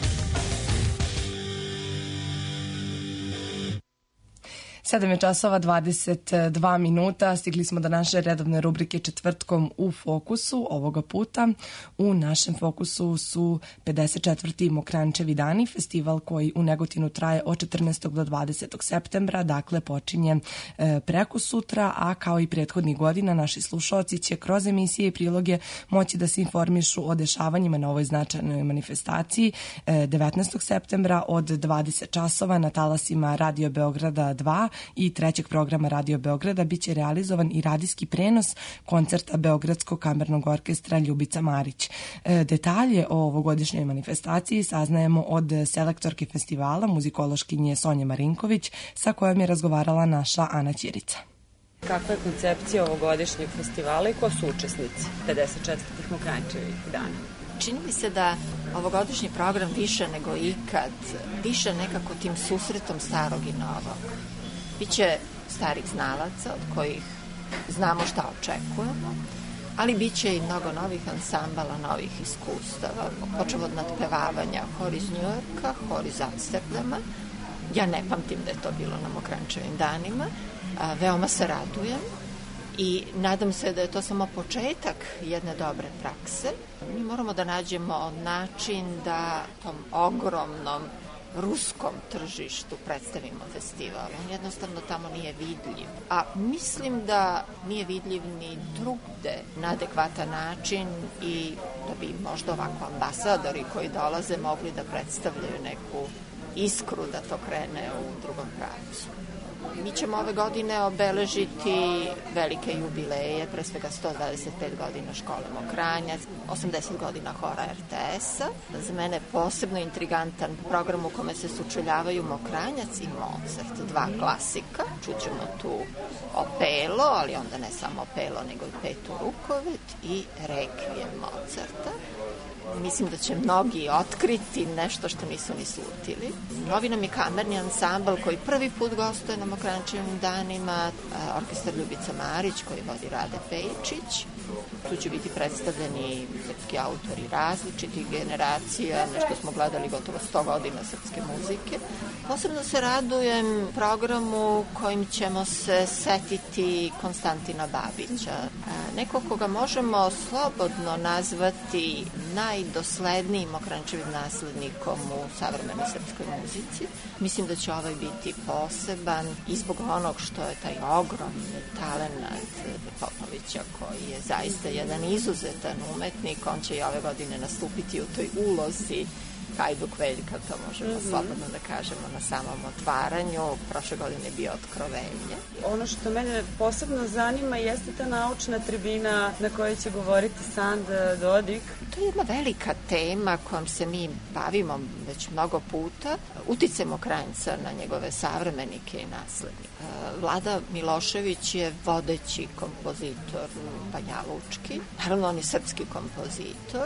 sedam je časova dvadeset dva minuta, stigli smo do naše redovne rubrike Četvrtkom u fokusu. Ovoga puta u našem fokusu su pedeset četvrti Mokranjčevi dani, festival koji u Negotinu traje od četrnaestog do dvadesetog septembra, dakle počinje e, preko sutra, a kao i prethodnih godina naši slušalci će kroz emisije i priloge moći da se informišu o dešavanjima na ovoj značajnoj manifestaciji e, devetnaestog septembra od dvadeset časova na talasima Radio Beograda dva i trećeg programa Radio Beograda biće realizovan i radijski prenos koncerta Beogradskog kamernog orkestra Ljubica Marić. E, detalje o ovogodišnjoj manifestaciji saznajemo od selektorke festivala, muzikološkinje Sonje Marinković, sa kojom je razgovarala naša Ana Ćirica. Kakva je koncepcija ovogodišnjeg festivala i ko su učesnici pedeset četvrtih Mokranjčevih dana? Čini mi se da ovogodišnji program više nego ikad, više nekako tim susretom starog i novog. Biće starih znalaca od kojih znamo šta očekujemo, ali biće i mnogo novih ansambala, novih iskustava, počev od nadpevavanja hor iz Njujorka, hor iz Amsterdama. Ja ne pamtim da je to bilo na Mokranjčevim danima. A, veoma se radujem i nadam se da je to samo početak jedne dobre prakse. Mi moramo da nađemo način da tom ogromnom ruskom tržištu predstavimo festival. On jednostavno tamo nije vidljiv. A mislim da nije vidljiv ni drugde na adekvatan način i da bi možda ovako ambasadori koji dolaze mogli da predstavljaju neku iskru da to krene u drugom pravcu. Mi ćemo ove godine obeležiti velike jubileje, pre svega sto dvadeset pet godina škole Mokranjac, osamdeset godina hora er te es-a. Za mene posebno intrigantan program u kome se sučeljavaju Mokranjac i Mozart, dva klasika. Čućemo tu Opelo, ali onda ne samo Opelo, nego i Petu Rukovet i Rekvijem Mozarta. Mislim da će mnogi otkriti nešto što nisu ni slutili. Novi nam je kamerni ansambl koji prvi put gostuje na Mokranjčevim danima, orkestar Ljubica Marić koji vodi Rade Pejčić. Tu će biti predstavljeni srpski autori različitih generacija, nešto smo gledali gotovo sto godina srpske muzike. Posebno se radujem programu kojim ćemo se setiti Konstantina Babića. Neko koga možemo slobodno nazvati najdoslednijim Mokranjčevim naslednikom u savremenoj srpskoj muzici. Mislim da će ovaj biti poseban i zbog onog što je taj ogromni talenat Popovića koji je zaista jedan izuzetan umetnik. On će i ove godine nastupiti u toj ulozi Hajduk Veljka, to možemo mm-hmm. slobodno da kažemo na samom otvaranju. Prošle godine je bio Otkrovenje. Ono što mene posebno zanima jeste ta naučna tribina na kojoj će govoriti Sanda Dodik. To je jedna velika tema kojom se mi bavimo već mnogo puta. Uticaj Mokranjca na njegove savremenike i naslednike. Vlada Milošević je vodeći kompozitor banjalučki. Naravno, on je srpski kompozitor.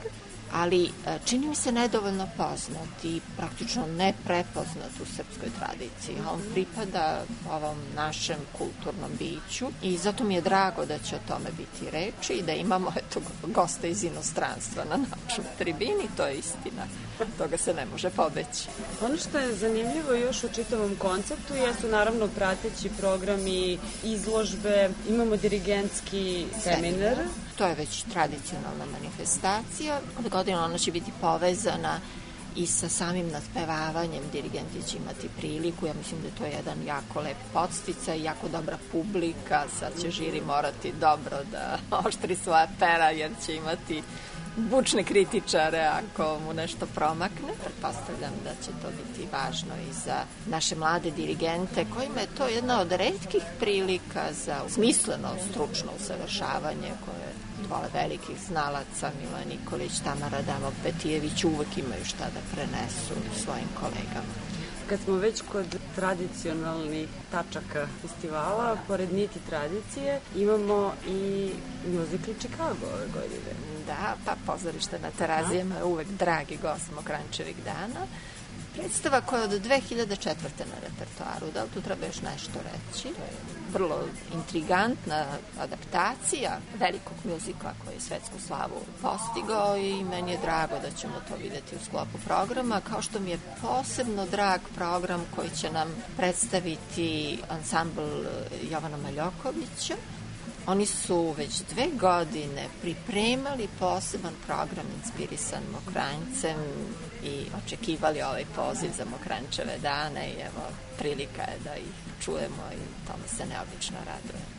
ali e, čini mi se nedovoljno poznat i praktično neprepoznat u srpskoj tradiciji. On pripada ovom našem kulturnom biću i zato mi je drago da će o tome biti reči i da imamo eto, gosta iz inostranstva na našoj tribini, to je istina. Toga se ne može pobeći. Ono što je zanimljivo još u čitavom konceptu jesu naravno prateći programi, izložbe, imamo dirigentski seminar. To je već tradicionalna manifestacija. Ove godine ona će biti povezana i sa samim nadpevavanjem. Dirigenti će imati priliku, ja mislim da je to jedan jako lep podsticaj, jako dobra publika, sad će žiri morati dobro da oštri svoja pera jer će imati bučne kritičare ako mu nešto promakne. Pretpostavljam da će to biti važno i za naše mlade dirigente kojima je to jedna od retkih prilika za smisleno stručno usavršavanje koje dvoje velikih znalaca, Mila Nikolić, Tamara Damok-Petijević, uvek imaju šta da prenesu svojim kolegama. Kad smo već kod tradicionalnih tačaka festivala, pored niti tradicije, imamo i muzikl Chicago ove godine. Da, pa pozorište na Terazijama je uvek dragi gost Mokranjčevih dana. Predstava koja je od dve hiljade četvrte na repertoaru, da li tu treba još nešto reći? To je vrlo intrigantna adaptacija velikog muzikla koji je svetsku slavu postigao i meni je drago da ćemo to videti u sklopu programa, kao što mi je posebno drag program koji će nam predstaviti ansambl Jovana Maljokovića. Oni su već dve godine pripremali poseban program inspirisan Mokranjcem i očekivali ovaj poziv za Mokranjčeve dane i evo, prilika je da ih čujemo i tome se neobično radujem.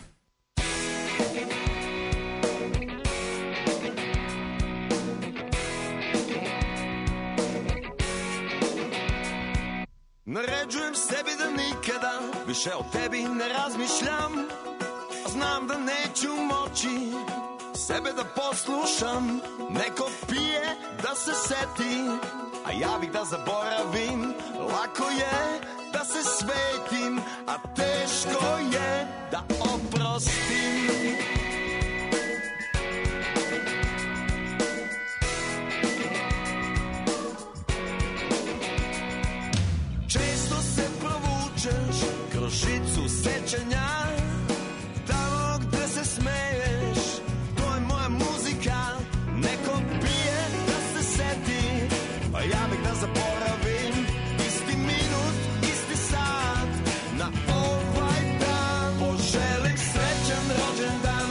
Naređujem sebi da nikada više o tebi ne razmišljam. Znam da neću moći sebe da poslušam. Neko pije da se seti, a ja bih da zaboravim. Lako je da se svetim, a teško je da oprostim. Često se provučeš kroz žicu sećanja. Tamo gde se smeješ, to je moja muzika. Neko pije da se seti, a ja bih da zaboravim. Isti minut, isti sat, na ovaj dan poželim srećan rođendan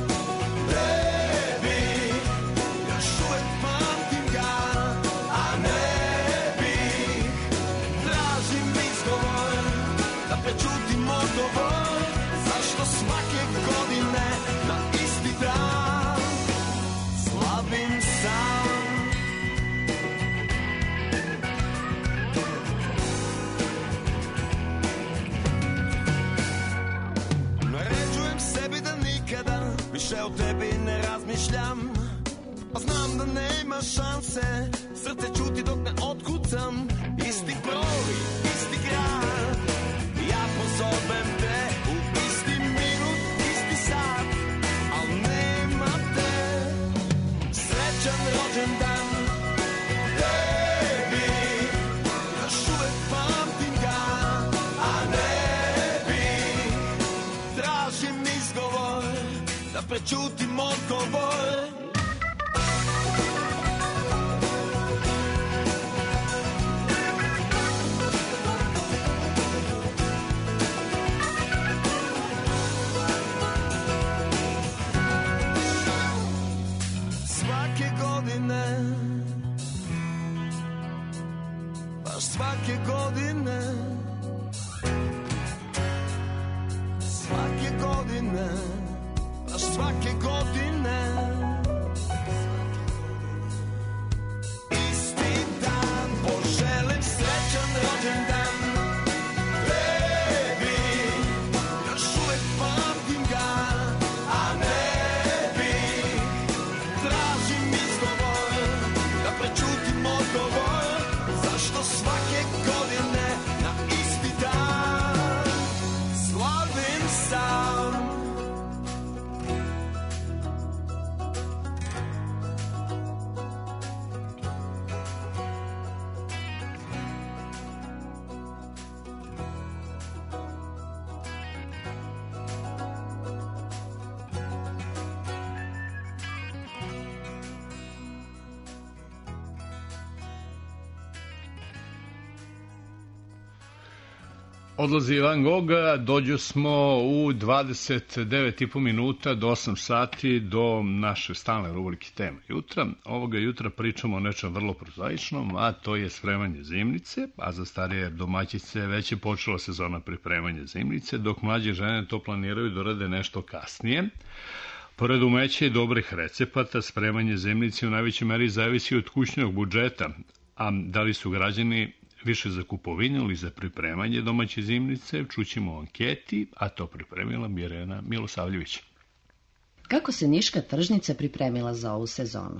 tebi. Još uvek pamtim ga, a ne bih. Tražim izgovor da prećutim odgovor. Zašto svake godine na isti dan slavim sam? Naređujem sebi da nikada više o tebi ne razmišljam. A znam da nema šanse, srce čuti dok ne otkucam. Isti broj, isti grad, ja pozovem te u isti minut, isti sat, al nema te. Srećan rođendan tebi, još uvek pamtim ga, a ne bih. Tražim izgovor da prećutim odgovor. Svake godine, baš svake godine, svake godine, baš svake godine. Isti dan poželim srećan rođendan tebi. Još uvek pamtim ga, a ne bih. Tražim izgovor da prećutim odgovor. Zašto svake godine na isti dan slavim sam? Odlazi Van Gogha, dođu smo u dvadeset devet i po minuta do osam sati do naše stalne rubrike Tema jutra. Ovoga jutra pričamo o nečem vrlo prozaičnom, a to je spremanje zimnice, a za starije domaćice već je počela sezona pripremanja zimnice, dok mlađe žene to planiraju da rade nešto kasnije. Pored umeća i dobrih recepata, spremanje zimnice u najvećoj meri zavisi od kućnog budžeta, a da li su građani više za kupovinu ili za pripremanje domaće zimnice, čućemo u anketi, a to pripremila Mirjana Milosavljević. Kako se Niška tržnica pripremila za ovu sezonu?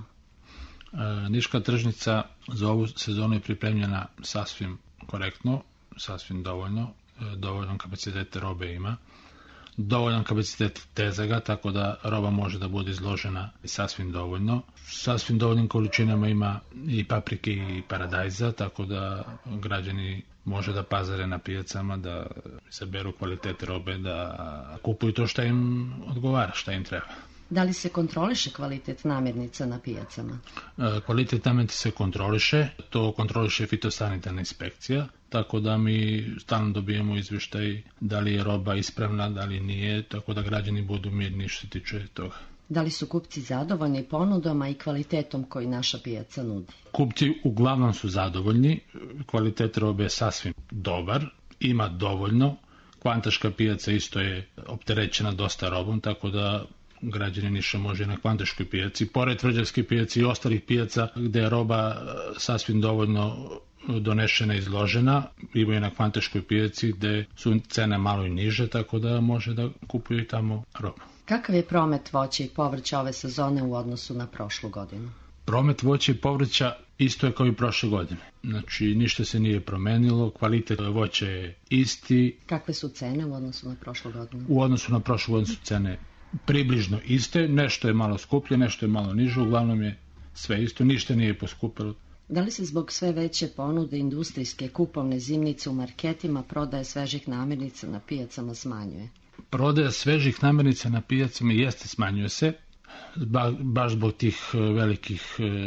E, Niška tržnica za ovu sezonu je pripremljena sasvim korektno, sasvim dovoljno, e, dovoljno kapacitete robe ima, dovoljan kapacitet tezaga, tako da roba može da bude izložena sasvim dovoljno. Sasvim dovoljnim količinama ima i paprike i paradajza, tako da građani može da pazare na pijacama, da izaberu kvalitete robe, da kupuju to šta im odgovara, šta im treba. Da li se kontroliše kvalitet namirnica na pijacama? E, kvalitet namirnica se kontroliše, to kontroliše fitosanitarna inspekcija, tako da mi stalno dobijemo izveštaj da li je roba ispravna, da li nije, tako da građani budu mirni što se tiče toga. Da li su kupci zadovoljni ponudama i kvalitetom koji naša pijaca nudi? Kupci uglavnom su zadovoljni, kvalitet robe je sasvim dobar, ima dovoljno, Kvantaška pijaca isto je opterećena dosta robom, tako da građani Niša može na Kvantaškoj pijaci, pored Tvrđavske pijaci i ostalih pijaca gde je roba sasvim dovoljno donešena i izložena, ima i na Kvantaškoj pijaci gde su cene malo i niže, tako da može da kupuje i tamo robu. Kakav je promet voća i povrća ove sezone u odnosu na prošlu godinu? Promet voća i povrća isto je kao i prošle godine. Znači, ništa se nije promenilo, kvalitet voća je isti. Kakve su cene u odnosu na prošlu godinu? U odnosu na prošlu godinu su cene približno iste, nešto je malo skuplje, nešto je malo niže, uglavnom je sve isto, ništa nije poskupilo. Da li se zbog sve veće ponude industrijske kupovne zimnice u marketima prodaje svežih namirnica na pijacama smanjuje? Prodaja svežih namirnica na pijacama jeste smanjuje se, ba, baš zbog tih velikih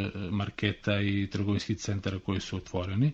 marketa i trgovinskih centara koji su otvoreni,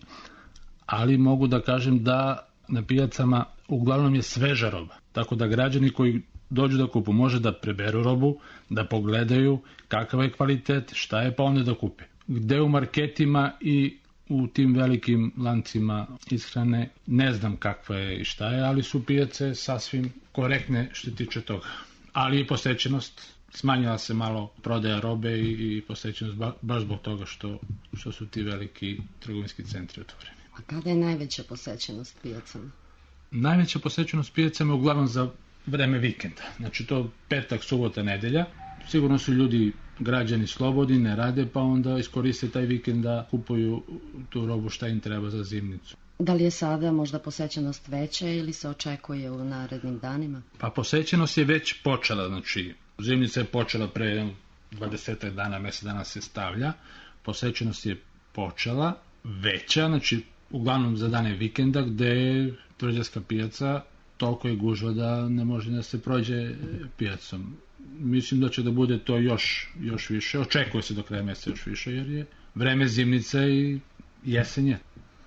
ali mogu da kažem da na pijacama uglavnom je sveža roba, tako da građani koji dođu da kupu može da preberu robu, da pogledaju kakav je kvalitet, šta je, pa onda da kupe. Gde u marketima i u tim velikim lancima ishrane ne znam kakva je i šta je, ali su pijace sasvim korektne što tiče toga. Ali i posećenost, smanjila se malo prodaja robe i, i posećenost ba, baš zbog toga što, što su ti veliki trgovinski centri otvoreni. A kada je najveća posećenost pijacama? Najveća posećenost pijacama je uglavnom za vreme vikenda. Znači to petak, subota, nedelja. Sigurno su ljudi, građani slobodni, ne rade, pa onda iskoriste taj vikend da kupuju tu robu šta im treba za zimnicu. Da li je sada možda posećenost veća ili se očekuje u narednim danima? Pa posećenost je već počela, znači zimnica je počela pre dvadeset dana, mesec dana se stavlja, posećenost je počela veća, znači uglavnom za dane vikenda gde je Tvrđavska pijaca toliko je gužva da ne može da se prođe pijacom. Mislim da će da bude to još, još više. Očekuje se do kraja meseca još više, jer je vreme zimnice i jesenje.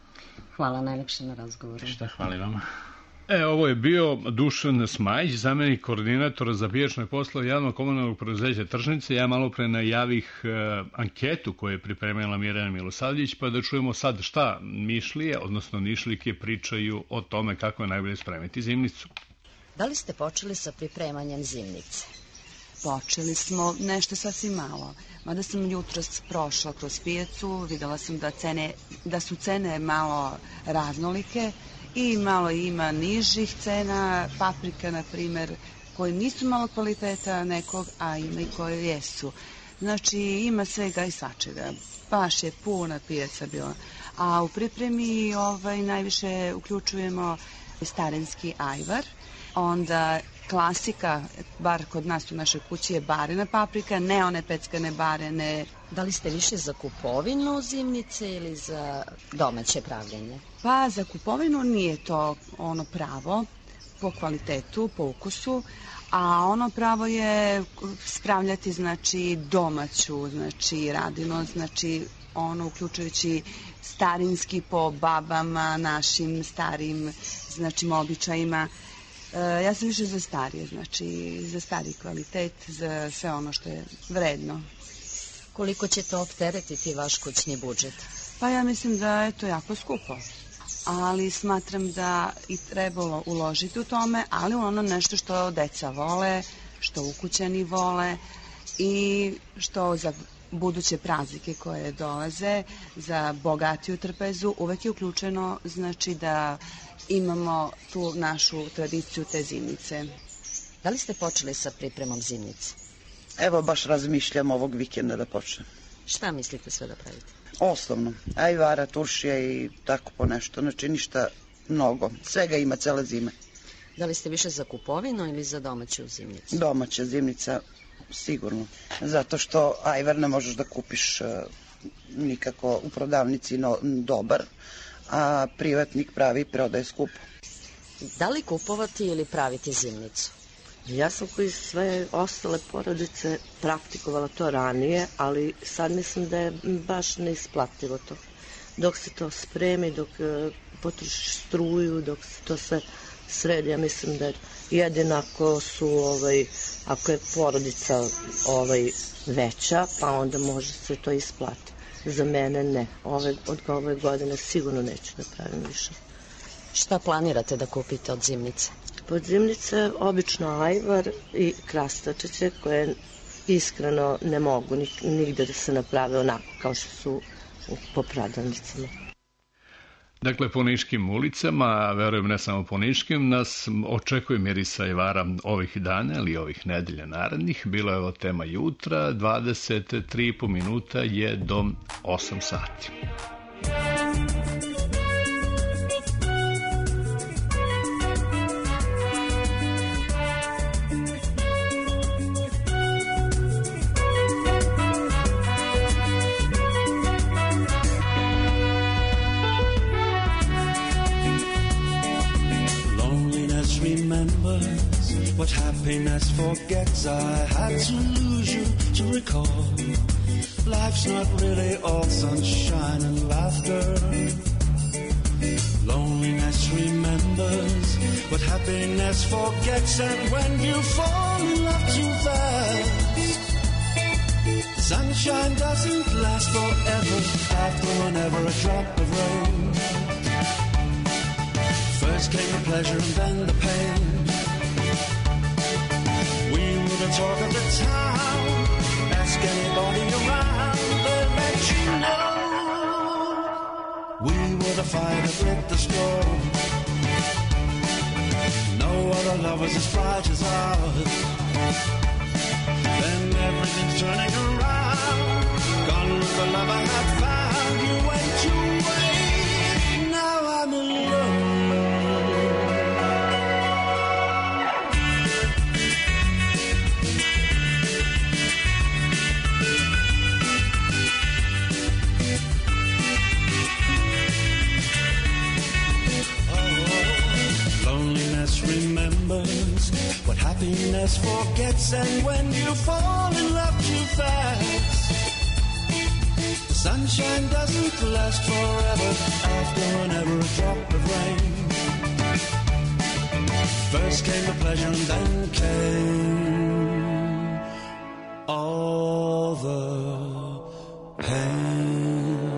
Hvala najlepše na razgovoru. Šta, hvala vama. E, ovo je bio Dušan Smajić, zamenik koordinatora za pijačne poslove javnog komunalnog preduzeća Tržnice. Ja malo pre najavih e, anketu koju je pripremila Mirjana Milosavljević, pa da čujemo sad šta Mišlije, odnosno Nišlike, pričaju o tome kako je najbolje spremiti zimnicu. Da li ste počeli sa pripremanjem zimnice? Počeli smo nešto sasvim malo. Mada sam jutros prošla kroz pijacu, videla sam da, cene, da su cene malo raznolike i malo ima nižih cena, paprika, na primer, koje nisu malo kvaliteta nekog, a ima i koje jesu. Znači, ima svega i svačega. Baš je puna pijaca bila. A u pripremi ovaj, najviše uključujemo starenski ajvar, onda klasika, bar kod nas u našoj kući, je barena paprika, ne one peckane barene. Da li ste više za kupovinu zimnice ili za domaće pravljenje? Pa za kupovinu nije to ono pravo po kvalitetu, po ukusu, a ono pravo je spravljati znači domaću, znači radinu, znači ono, uključujući starinski po babama, našim starim, znači, običajima. E, ja sam više za starije, znači, za stari kvalitet, za sve ono što je vredno. Koliko će to opteretiti vaš kućni budžet? Pa ja mislim da je to jako skupo, ali smatram da i trebalo uložiti u tome, ali ono nešto što deca vole, što ukućani vole i što za buduće praznike koje dolaze, za bogatiju trpezu, uvek je uključeno, znači, da imamo tu našu tradiciju te zimnice. Da li ste počeli sa pripremom zimnice? Evo, baš razmišljam ovog vikenda da počnem. Šta mislite sve da pravite? Osnovno, ajvara, turšija i tako po nešto, znači ništa mnogo. Svega ima cele zime. Da li ste više za kupovinu ili za domaću zimnicu? Domaća zimnica, sigurno. Zato što ajvar ne možeš da kupiš uh, nikako u prodavnici no, dobar, a privatnik pravi i prodaje skupo. Da li kupovati ili praviti zimnicu? Ja sam koji sve ostale porodice praktikovala to ranije, ali sad mislim da je baš neisplativo to. Dok se to spremi, dok uh, potrošiš struju, dok se to sve sredi, ja mislim da jedino ako su, ovaj, ako je porodica ovaj, veća, pa onda može se to isplati. Za mene ne. Ove, od ove godine sigurno neću da pravim više. Šta planirate da kupite od zimnice? Od zimnice obično ajvar i krastavčiće koje iskreno ne mogu nigde da se naprave onako kao što su po prodavnicama. Dakle, po niškim ulicama, verujem ne samo po niškim, nas očekuje mirisa ajvara ovih dana ili ovih nedelja narednih. Bila je ovo tema jutra, dvadeset tri i po minuta je do osam sati. What happiness forgets, I had to lose you to recall. Life's not really all sunshine and laughter. Loneliness remembers what happiness forgets, and when you fall in love too fast, sunshine doesn't last forever. After whenever a drop of rain, first came the pleasure and then the pain. The talk of the town, ask anybody around, they'll let you know we were the fire that lit the storm. No other love was as bright as ours. Then everything's turning around, gone with the love I had found. You went away, now I'm alone. Remembers what happiness forgets, and when you fall in love too fast, the sunshine doesn't last forever. After whenever a drop of rain, first came the pleasure and then came all the pain.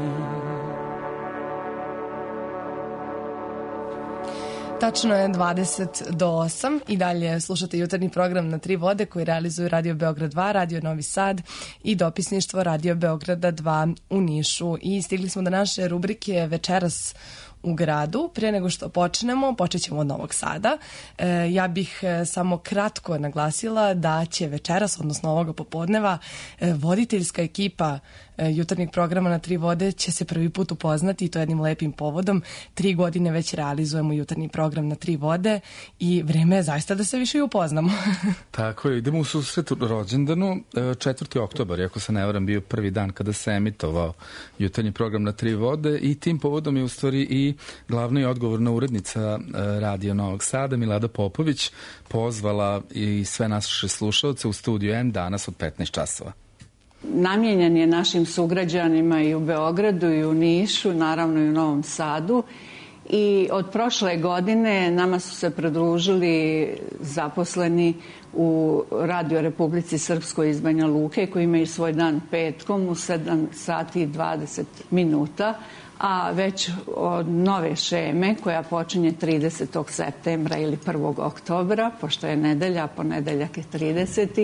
Tačno je dvadeset do osam i dalje slušate jutarnji program Na tri vode koji realizuju Radio Beograd dva, Radio Novi Sad i dopisništvo Radio Beograda dva u Nišu. I stigli smo do naše rubrike Večeras u gradu. Prije nego što počnemo, počet ćemo od Novog Sada. E, ja bih e, samo kratko naglasila da će večeras, odnosno ovoga popodneva, e, voditeljska ekipa e, jutarnjeg programa Na tri vode će se prvi put upoznati i to jednim lepim povodom. Tri godine već realizujemo jutarnji program Na tri vode i vreme je zaista da se više i upoznamo. Tako je, idemo u susret rođendanu. četvrti oktobar, ako se ne varam, bio prvi dan kada se emitovao jutarnji program Na tri vode i tim povodom je u stvari i glavna i odgovorna urednica Radio Novog Sada, Milada Popović, pozvala i sve naše slušalce u studiju N danas od petnaest časova. Namijenjen je našim sugrađanima i u Beogradu i u Nišu, naravno i u Novom Sadu. I od prošle godine nama su se pridružili zaposleni u Radio Republici Srpskoj iz Banja Luke, koji imaju svoj dan petkom u sedam sati i dvadeset minuta, a već od nove šeme koja počinje tridesetog septembra ili prvog oktobra, pošto je nedelja, ponedeljak je trideseti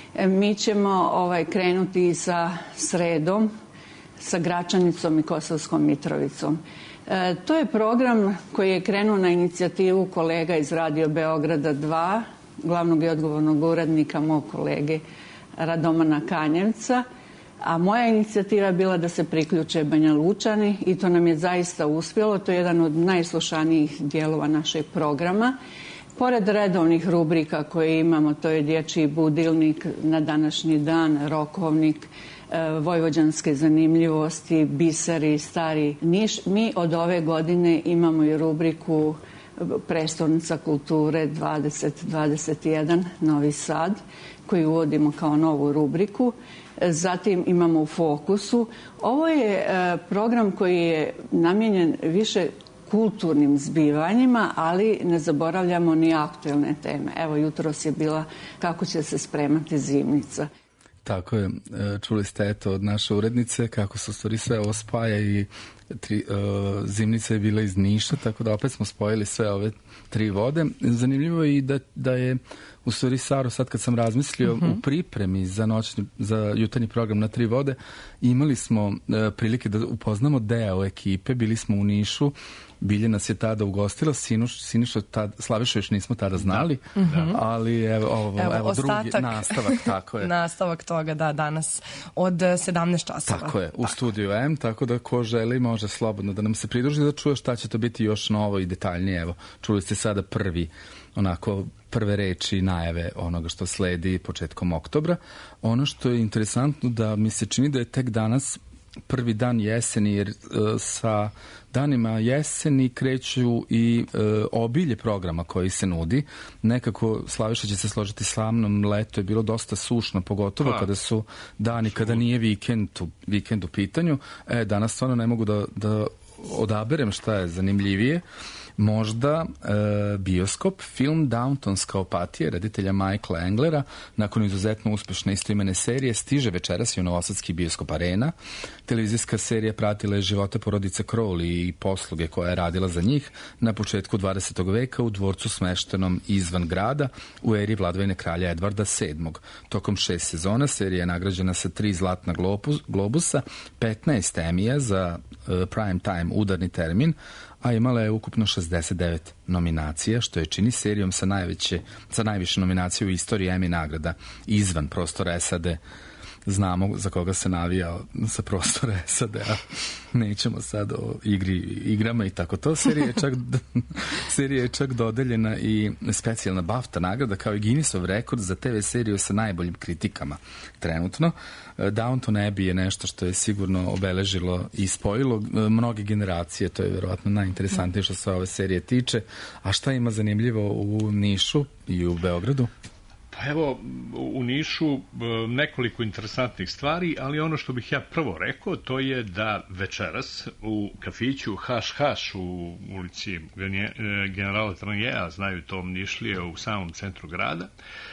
mi ćemo ovaj, krenuti sa sredom, sa Gračanicom i Kosovskom Mitrovicom. E, to je program koji je krenuo na inicijativu kolega iz Radio Beograda dva, glavnog i odgovornog urednika mog kolege Radomana Kanjevca, a moja inicijativa je bila da se priključe Banja Lučani i to nam je zaista uspjelo. To je jedan od najslušanijih dijelova našeg programa. Pored redovnih rubrika koje imamo, to je Dječji budilnik, Na današnji dan, Rokovnik, Vojvođanske zanimljivosti, Biseri, Stari Niš, mi od ove godine imamo i rubriku Prestolnica kulture dvadeset dvadeset jedan Novi Sad, koju uvodimo kao novu rubriku. Zatim imamo u Fokusu. Ovo je program koji je namijenjen više kulturnim zbivanjima, ali ne zaboravljamo ni aktuelne teme. Evo, jutros je bila kako će se spremati zimnica. Tako je, čuli ste eto od naše urednice kako se u stvari sve ovo spaja i tri, uh, zimnica je bila iz Niša, tako da opet smo spojili sve ove tri vode. Zanimljivo je i da, da je u stvari Saro, sad kad sam razmislio, uh-huh. u pripremi za noćni, za jutarnji program na tri vode, imali smo uh, prilike da upoznamo deo ekipe, bili smo u Nišu, Bilje nas je tada ugostila, Sinuš, Siniša, tad, Slaviša još nismo tada znali, da. ali evo, ovo, evo, evo drugi ostatak, nastavak, tako je. nastavak toga, da, danas od sedamnaest časova. Tako je, u tako. Studiju M, tako da ko želi može slobodno da nam se pridruži, da čuje šta će to biti još novo i detaljnije. Evo, čuli ste sada prvi, onako, prve reči, najave onoga što sledi početkom oktobra. Ono što je interesantno da mi se čini da je tek danas prvi dan jeseni, jer uh, sa danima jeseni kreću i uh, obilje programa koji se nudi. Nekako, Slaviša će se složiti sa mnom, leto je bilo dosta sušno, pogotovo pa. kada su dani, kada nije vikend u, vikend u pitanju. E, danas stvarno ne mogu da, da odaberem šta je zanimljivije. Možda e, bioskop, film Downtonska opatija reditelja Michaela Englera, nakon izuzetno uspešne istoimene serije, stiže večeras i u novosadski bioskop Arena. Televizijska serija pratila je živote porodice Crowley i posluge koja je radila za njih na početku dvadesetog veka u dvorcu smeštenom izvan grada u eri vladavine kralja Edvarda sedmog. Tokom šest sezona serija je nagrađena sa tri zlatna globusa, petnaest Emija za e, prime time udarni termin, a imala je ukupno šezdeset devet nominacija, što je čini serijom sa, najveće, sa najviše nominacije u istoriji Emmy nagrada izvan prostora S A D. Znamo za koga se navija sa prostora S A D-a. Nećemo sad o igri, igrama i tako to. Serija je čak, serija je čak dodeljena i specijalna BAFTA nagrada kao i Guinnessov rekord za te ve seriju sa najboljim kritikama trenutno. Downton Abbey je nešto što je sigurno obeležilo i spojilo mnoge generacije. To je verovatno najinteresantnije što se ove serije tiče. A šta ima zanimljivo u Nišu i u Beogradu? Pa evo, u Nišu nekoliko interesantnih stvari, ali ono što bih ja prvo rekao, to je da večeras u kafiću Haš Haš u ulici Generala Tranjeja, znaju to Nišlije, u samom centru grada,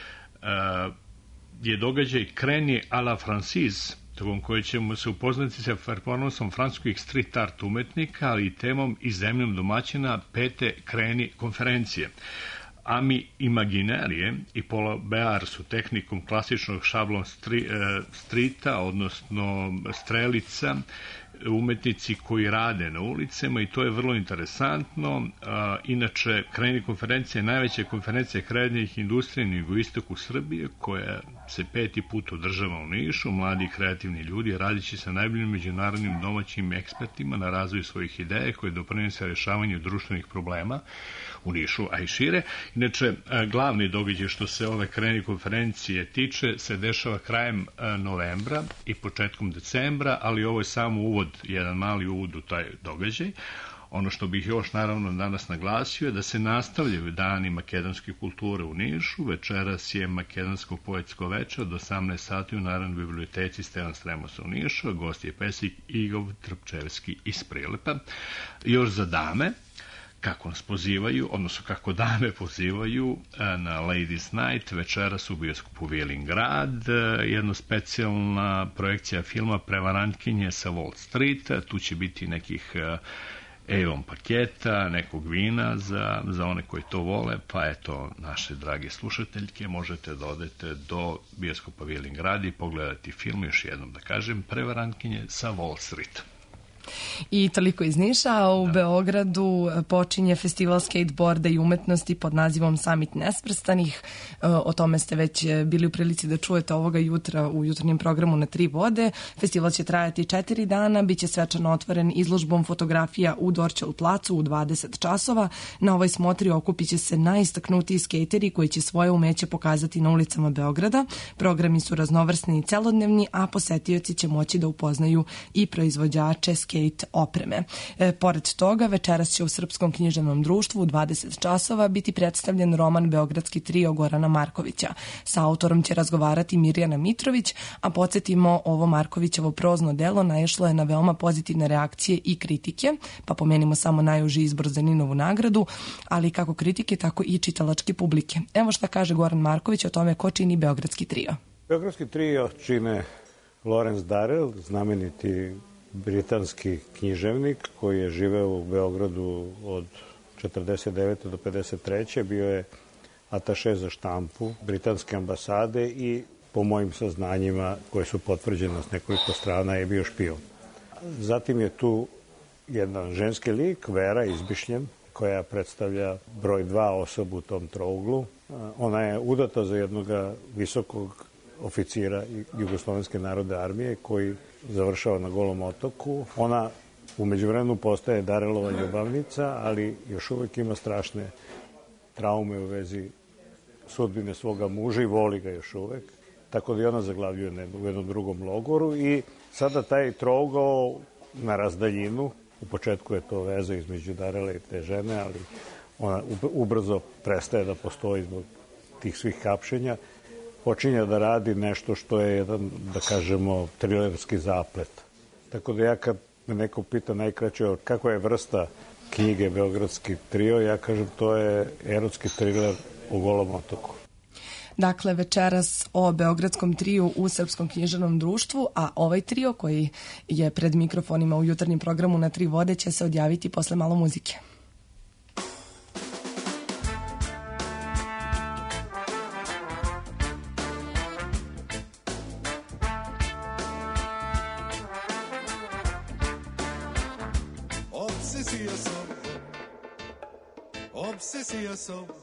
je događaj Kreni a la Francis, tokom koje ćemo se upoznati sa performansom francuskih street art umetnika, ali i temom i zemljom domaćina pete Kreni konferencije. Ami Imaginarije i Paula Bear su tehnikom klasičnog šablon stri, e, strita, odnosno strelica, umetnici koji rade na ulicama i to je vrlo interesantno. A, inače, Kreni konferencija je najveća konferencija kreativnih industrija na jugoistoku Srbije, koja se peti put održava u Nišu. Mladi i kreativni ljudi radići sa najboljim međunarodnim domaćim ekspertima na razvoju svojih ideja koje doprinose rešavanju društvenih problema u Nišu, a i šire. Inače, glavni događaj što se ove Kreni konferencije tiče se dešava krajem novembra i početkom decembra, ali ovo je samo uvod, jedan mali uvod u taj događaj. Ono što bih još naravno danas naglasio je da se nastavljaju dani makedonske kulture u Nišu. Večeras je makedonsko poetsko veče od osamnaest sati u Narodnoj biblioteci Stevan Sremosa u Nišu. Gost je pesnik Igor Trpčevski iz Prilepa. Još za dame, kako nas pozivaju, odnosno kako dame pozivaju na Ladies Night, večeras u bioskopu Velingrad, jedna specijalna projekcija filma Prevarantkinje sa Wall Street. Tu će biti nekih Avon paketa, nekog vina za, za one koji to vole, pa eto, naše drage slušateljke, možete da odete do bioskopa Velingrad i pogledati film, još jednom da kažem, Prevarantkinje sa Wall Street. I toliko iz Niša, a u da. Beogradu počinje festival skateboarda i umetnosti pod nazivom Summit Nesvrstanih. O tome ste već bili u prilici da čujete ovoga jutra u jutarnjem programu na Tri vode. Festival će trajati četiri dana, bit će svečano otvoren izložbom fotografija u Dorćol placu u dvadeset časova. Na ovoj smotri okupit će se najistaknutiji skateri koji će svoje umeće pokazati na ulicama Beograda. Programi su raznovrsni i celodnevni, a posetioci će moći da upoznaju i proizvođače skate opreme. E, pored toga, večeras će u Srpskom književnom društvu u dvadeset časova biti predstavljen roman Beogradski trio Gorana Markovića. Sa autorom će razgovarati Mirjana Mitrović, a podsjetimo, ovo Markovićevo prozno delo naišlo je na veoma pozitivne reakcije i kritike, pa pomenimo samo najuži izbor za Ninovu nagradu, ali kako kritike, tako i čitalačke publike. Evo šta kaže Goran Marković o tome ko čini Beogradski trio. Beogradski trio čine Lawrence Darrell, znameniti britanski književnik koji je živeo u Beogradu od četrdeset devete do pedeset treće Bio je ataše za štampu britanske ambasade i po mojim saznanjima koje su potvrđene s nekoliko strana je bio špion. Zatim je tu jedan ženski lik, Vera Izbišljen, koja predstavlja broj dva osobu u tom trouglu. Ona je udata za jednog visokog oficira Jugoslovenske narodne armije koji završava na Golom otoku. Ona u međuvremenu postaje Darelova ljubavnica, ali još uvek ima strašne traume u vezi sudbine svoga muža i voli ga još uvek. Tako da i ona zaglavljuje u jednom drugom logoru i sada taj trougao na razdaljinu, u početku je to veza između Darele i te žene, ali ona ubrzo prestaje da postoji zbog tih svih hapšenja, počinje da radi nešto što je jedan, da kažemo, trilerski zaplet. Tako da ja kad me neko pita najkraće kakva je vrsta knjige Beogradski trio, ja kažem to je erotski triler o Golom otoku. Dakle, večeras o Beogradskom triju u Srpskom književnom društvu, a ovaj trio koji je pred mikrofonima u jutarnjem programu na Tri vode će se odjaviti posle malo muzike. Obsesija sobom, obsesija sobom,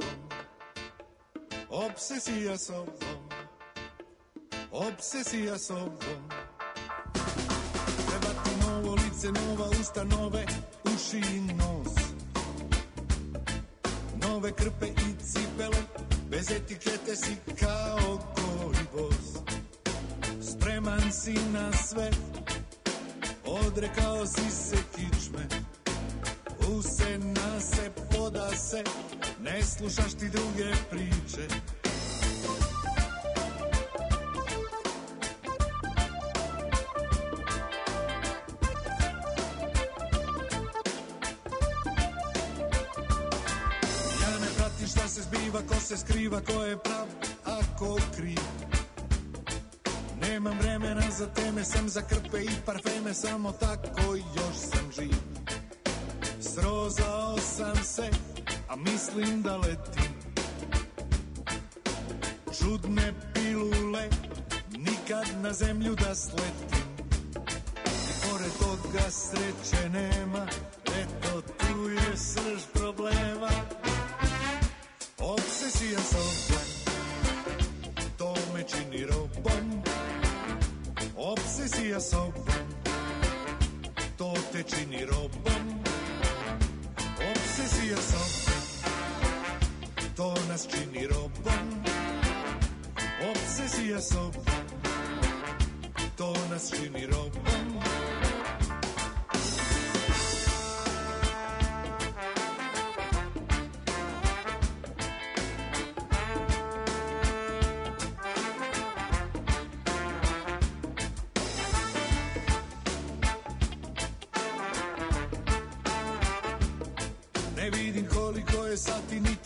obsesija sobom, obsesija sobom. Treba ti novo lice, nova usta, nove uši i nos, nove krpe i cipele, bez etikete si kao goli bos. Spreman si na sve, odrekao si se kičme, usena se, poda se, ne slušaš ti druge priče. Ja ne pratim šta se zbiva, ko se skriva, ko je prav, a ko kriv. Nemam vremena za teme, sem za krpe i parfeme, samo tako još sam živ. Srozao sam se, a mislim da letim. Čudne pilule, nikad na zemlju da sletim. I pored toga sreće nema, eto tu je srž problema. Obsesija sobom, to me čini robom. Obsesija sobom, to te čini robom. Obsesija sobom, to nas čini robom. Obsesija sobom, to nas čini robom.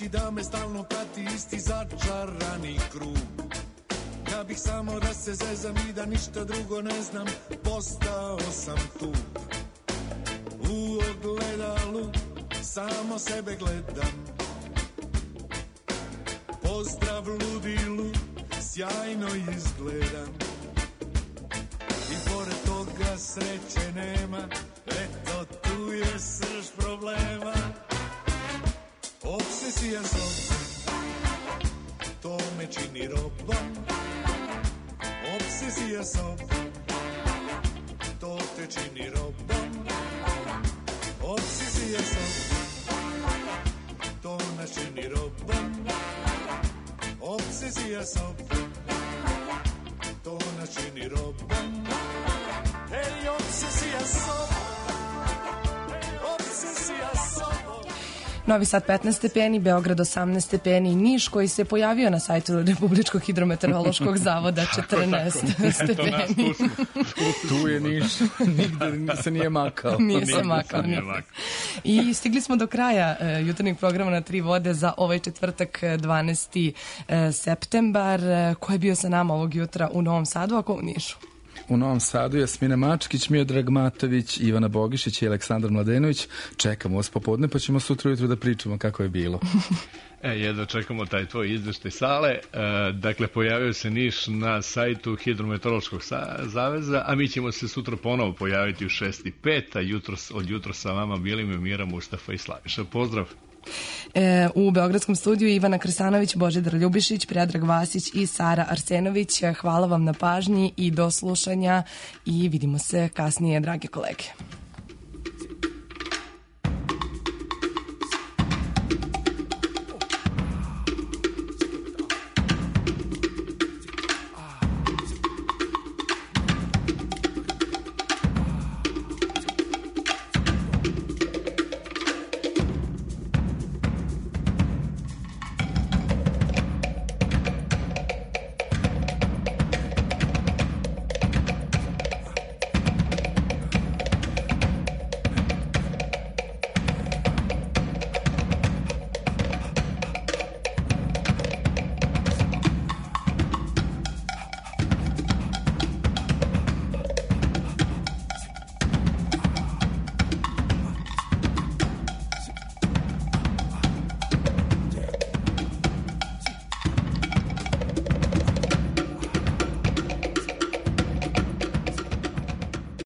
ti da me stalno prati isti začarani krug. Ja bih samo da se zezam i da ništa drugo ne znam, postao sam tu. U ogledalu samo sebe gledam. Pozdrav ludilu, sjajno izgledam. I pored toga sreće nema, eto tu je srž problema. Obsesija sobom, to me čini robom. Obsesija sobom, to te čini robom. Obsesija sobom, to nas čini robom. Obsesija sobom, to nas čini robom. Ej, obsesija sobom, obsesija sobom. Novi Sad petnaest stepeni, Beograd osamnaest stepeni, Niš koji se pojavio na sajtu Republičkog hidrometeorološkog zavoda četrnaest stepeni. Tu je Niš, nigde se nije makao. Nije se makao. I stigli smo do kraja uh, jutarnjeg programa na Tri vode za ovaj četvrtak dvanaesti septembar. Ko je bio sa nama ovog jutra u Novom Sadu, a ko u Nišu? U Novom Sadu Jasmina Mačkić, Miodrag Matović, Ivana Bogišić i Aleksandar Mladenović. Čekamo vas popodne pa ćemo sutra ujutru da pričamo kako je bilo. E, jedno čekamo taj tvoj izveštaj Sale. E, dakle, pojavio se Niš na sajtu Hidrometeorološkog zaveza, a mi ćemo se sutra ponovo pojaviti u šest i pet, a jutro, od jutra sa vama bili mi Mira, Mustafa i Slaviša. Pozdrav! E, u Beogradskom studiju Ivana Krsanović, Božidar Ljubišić, Predrag Vasić i Sara Arsenović. Hvala vam na pažnji i do slušanja i vidimo se kasnije, drage kolege.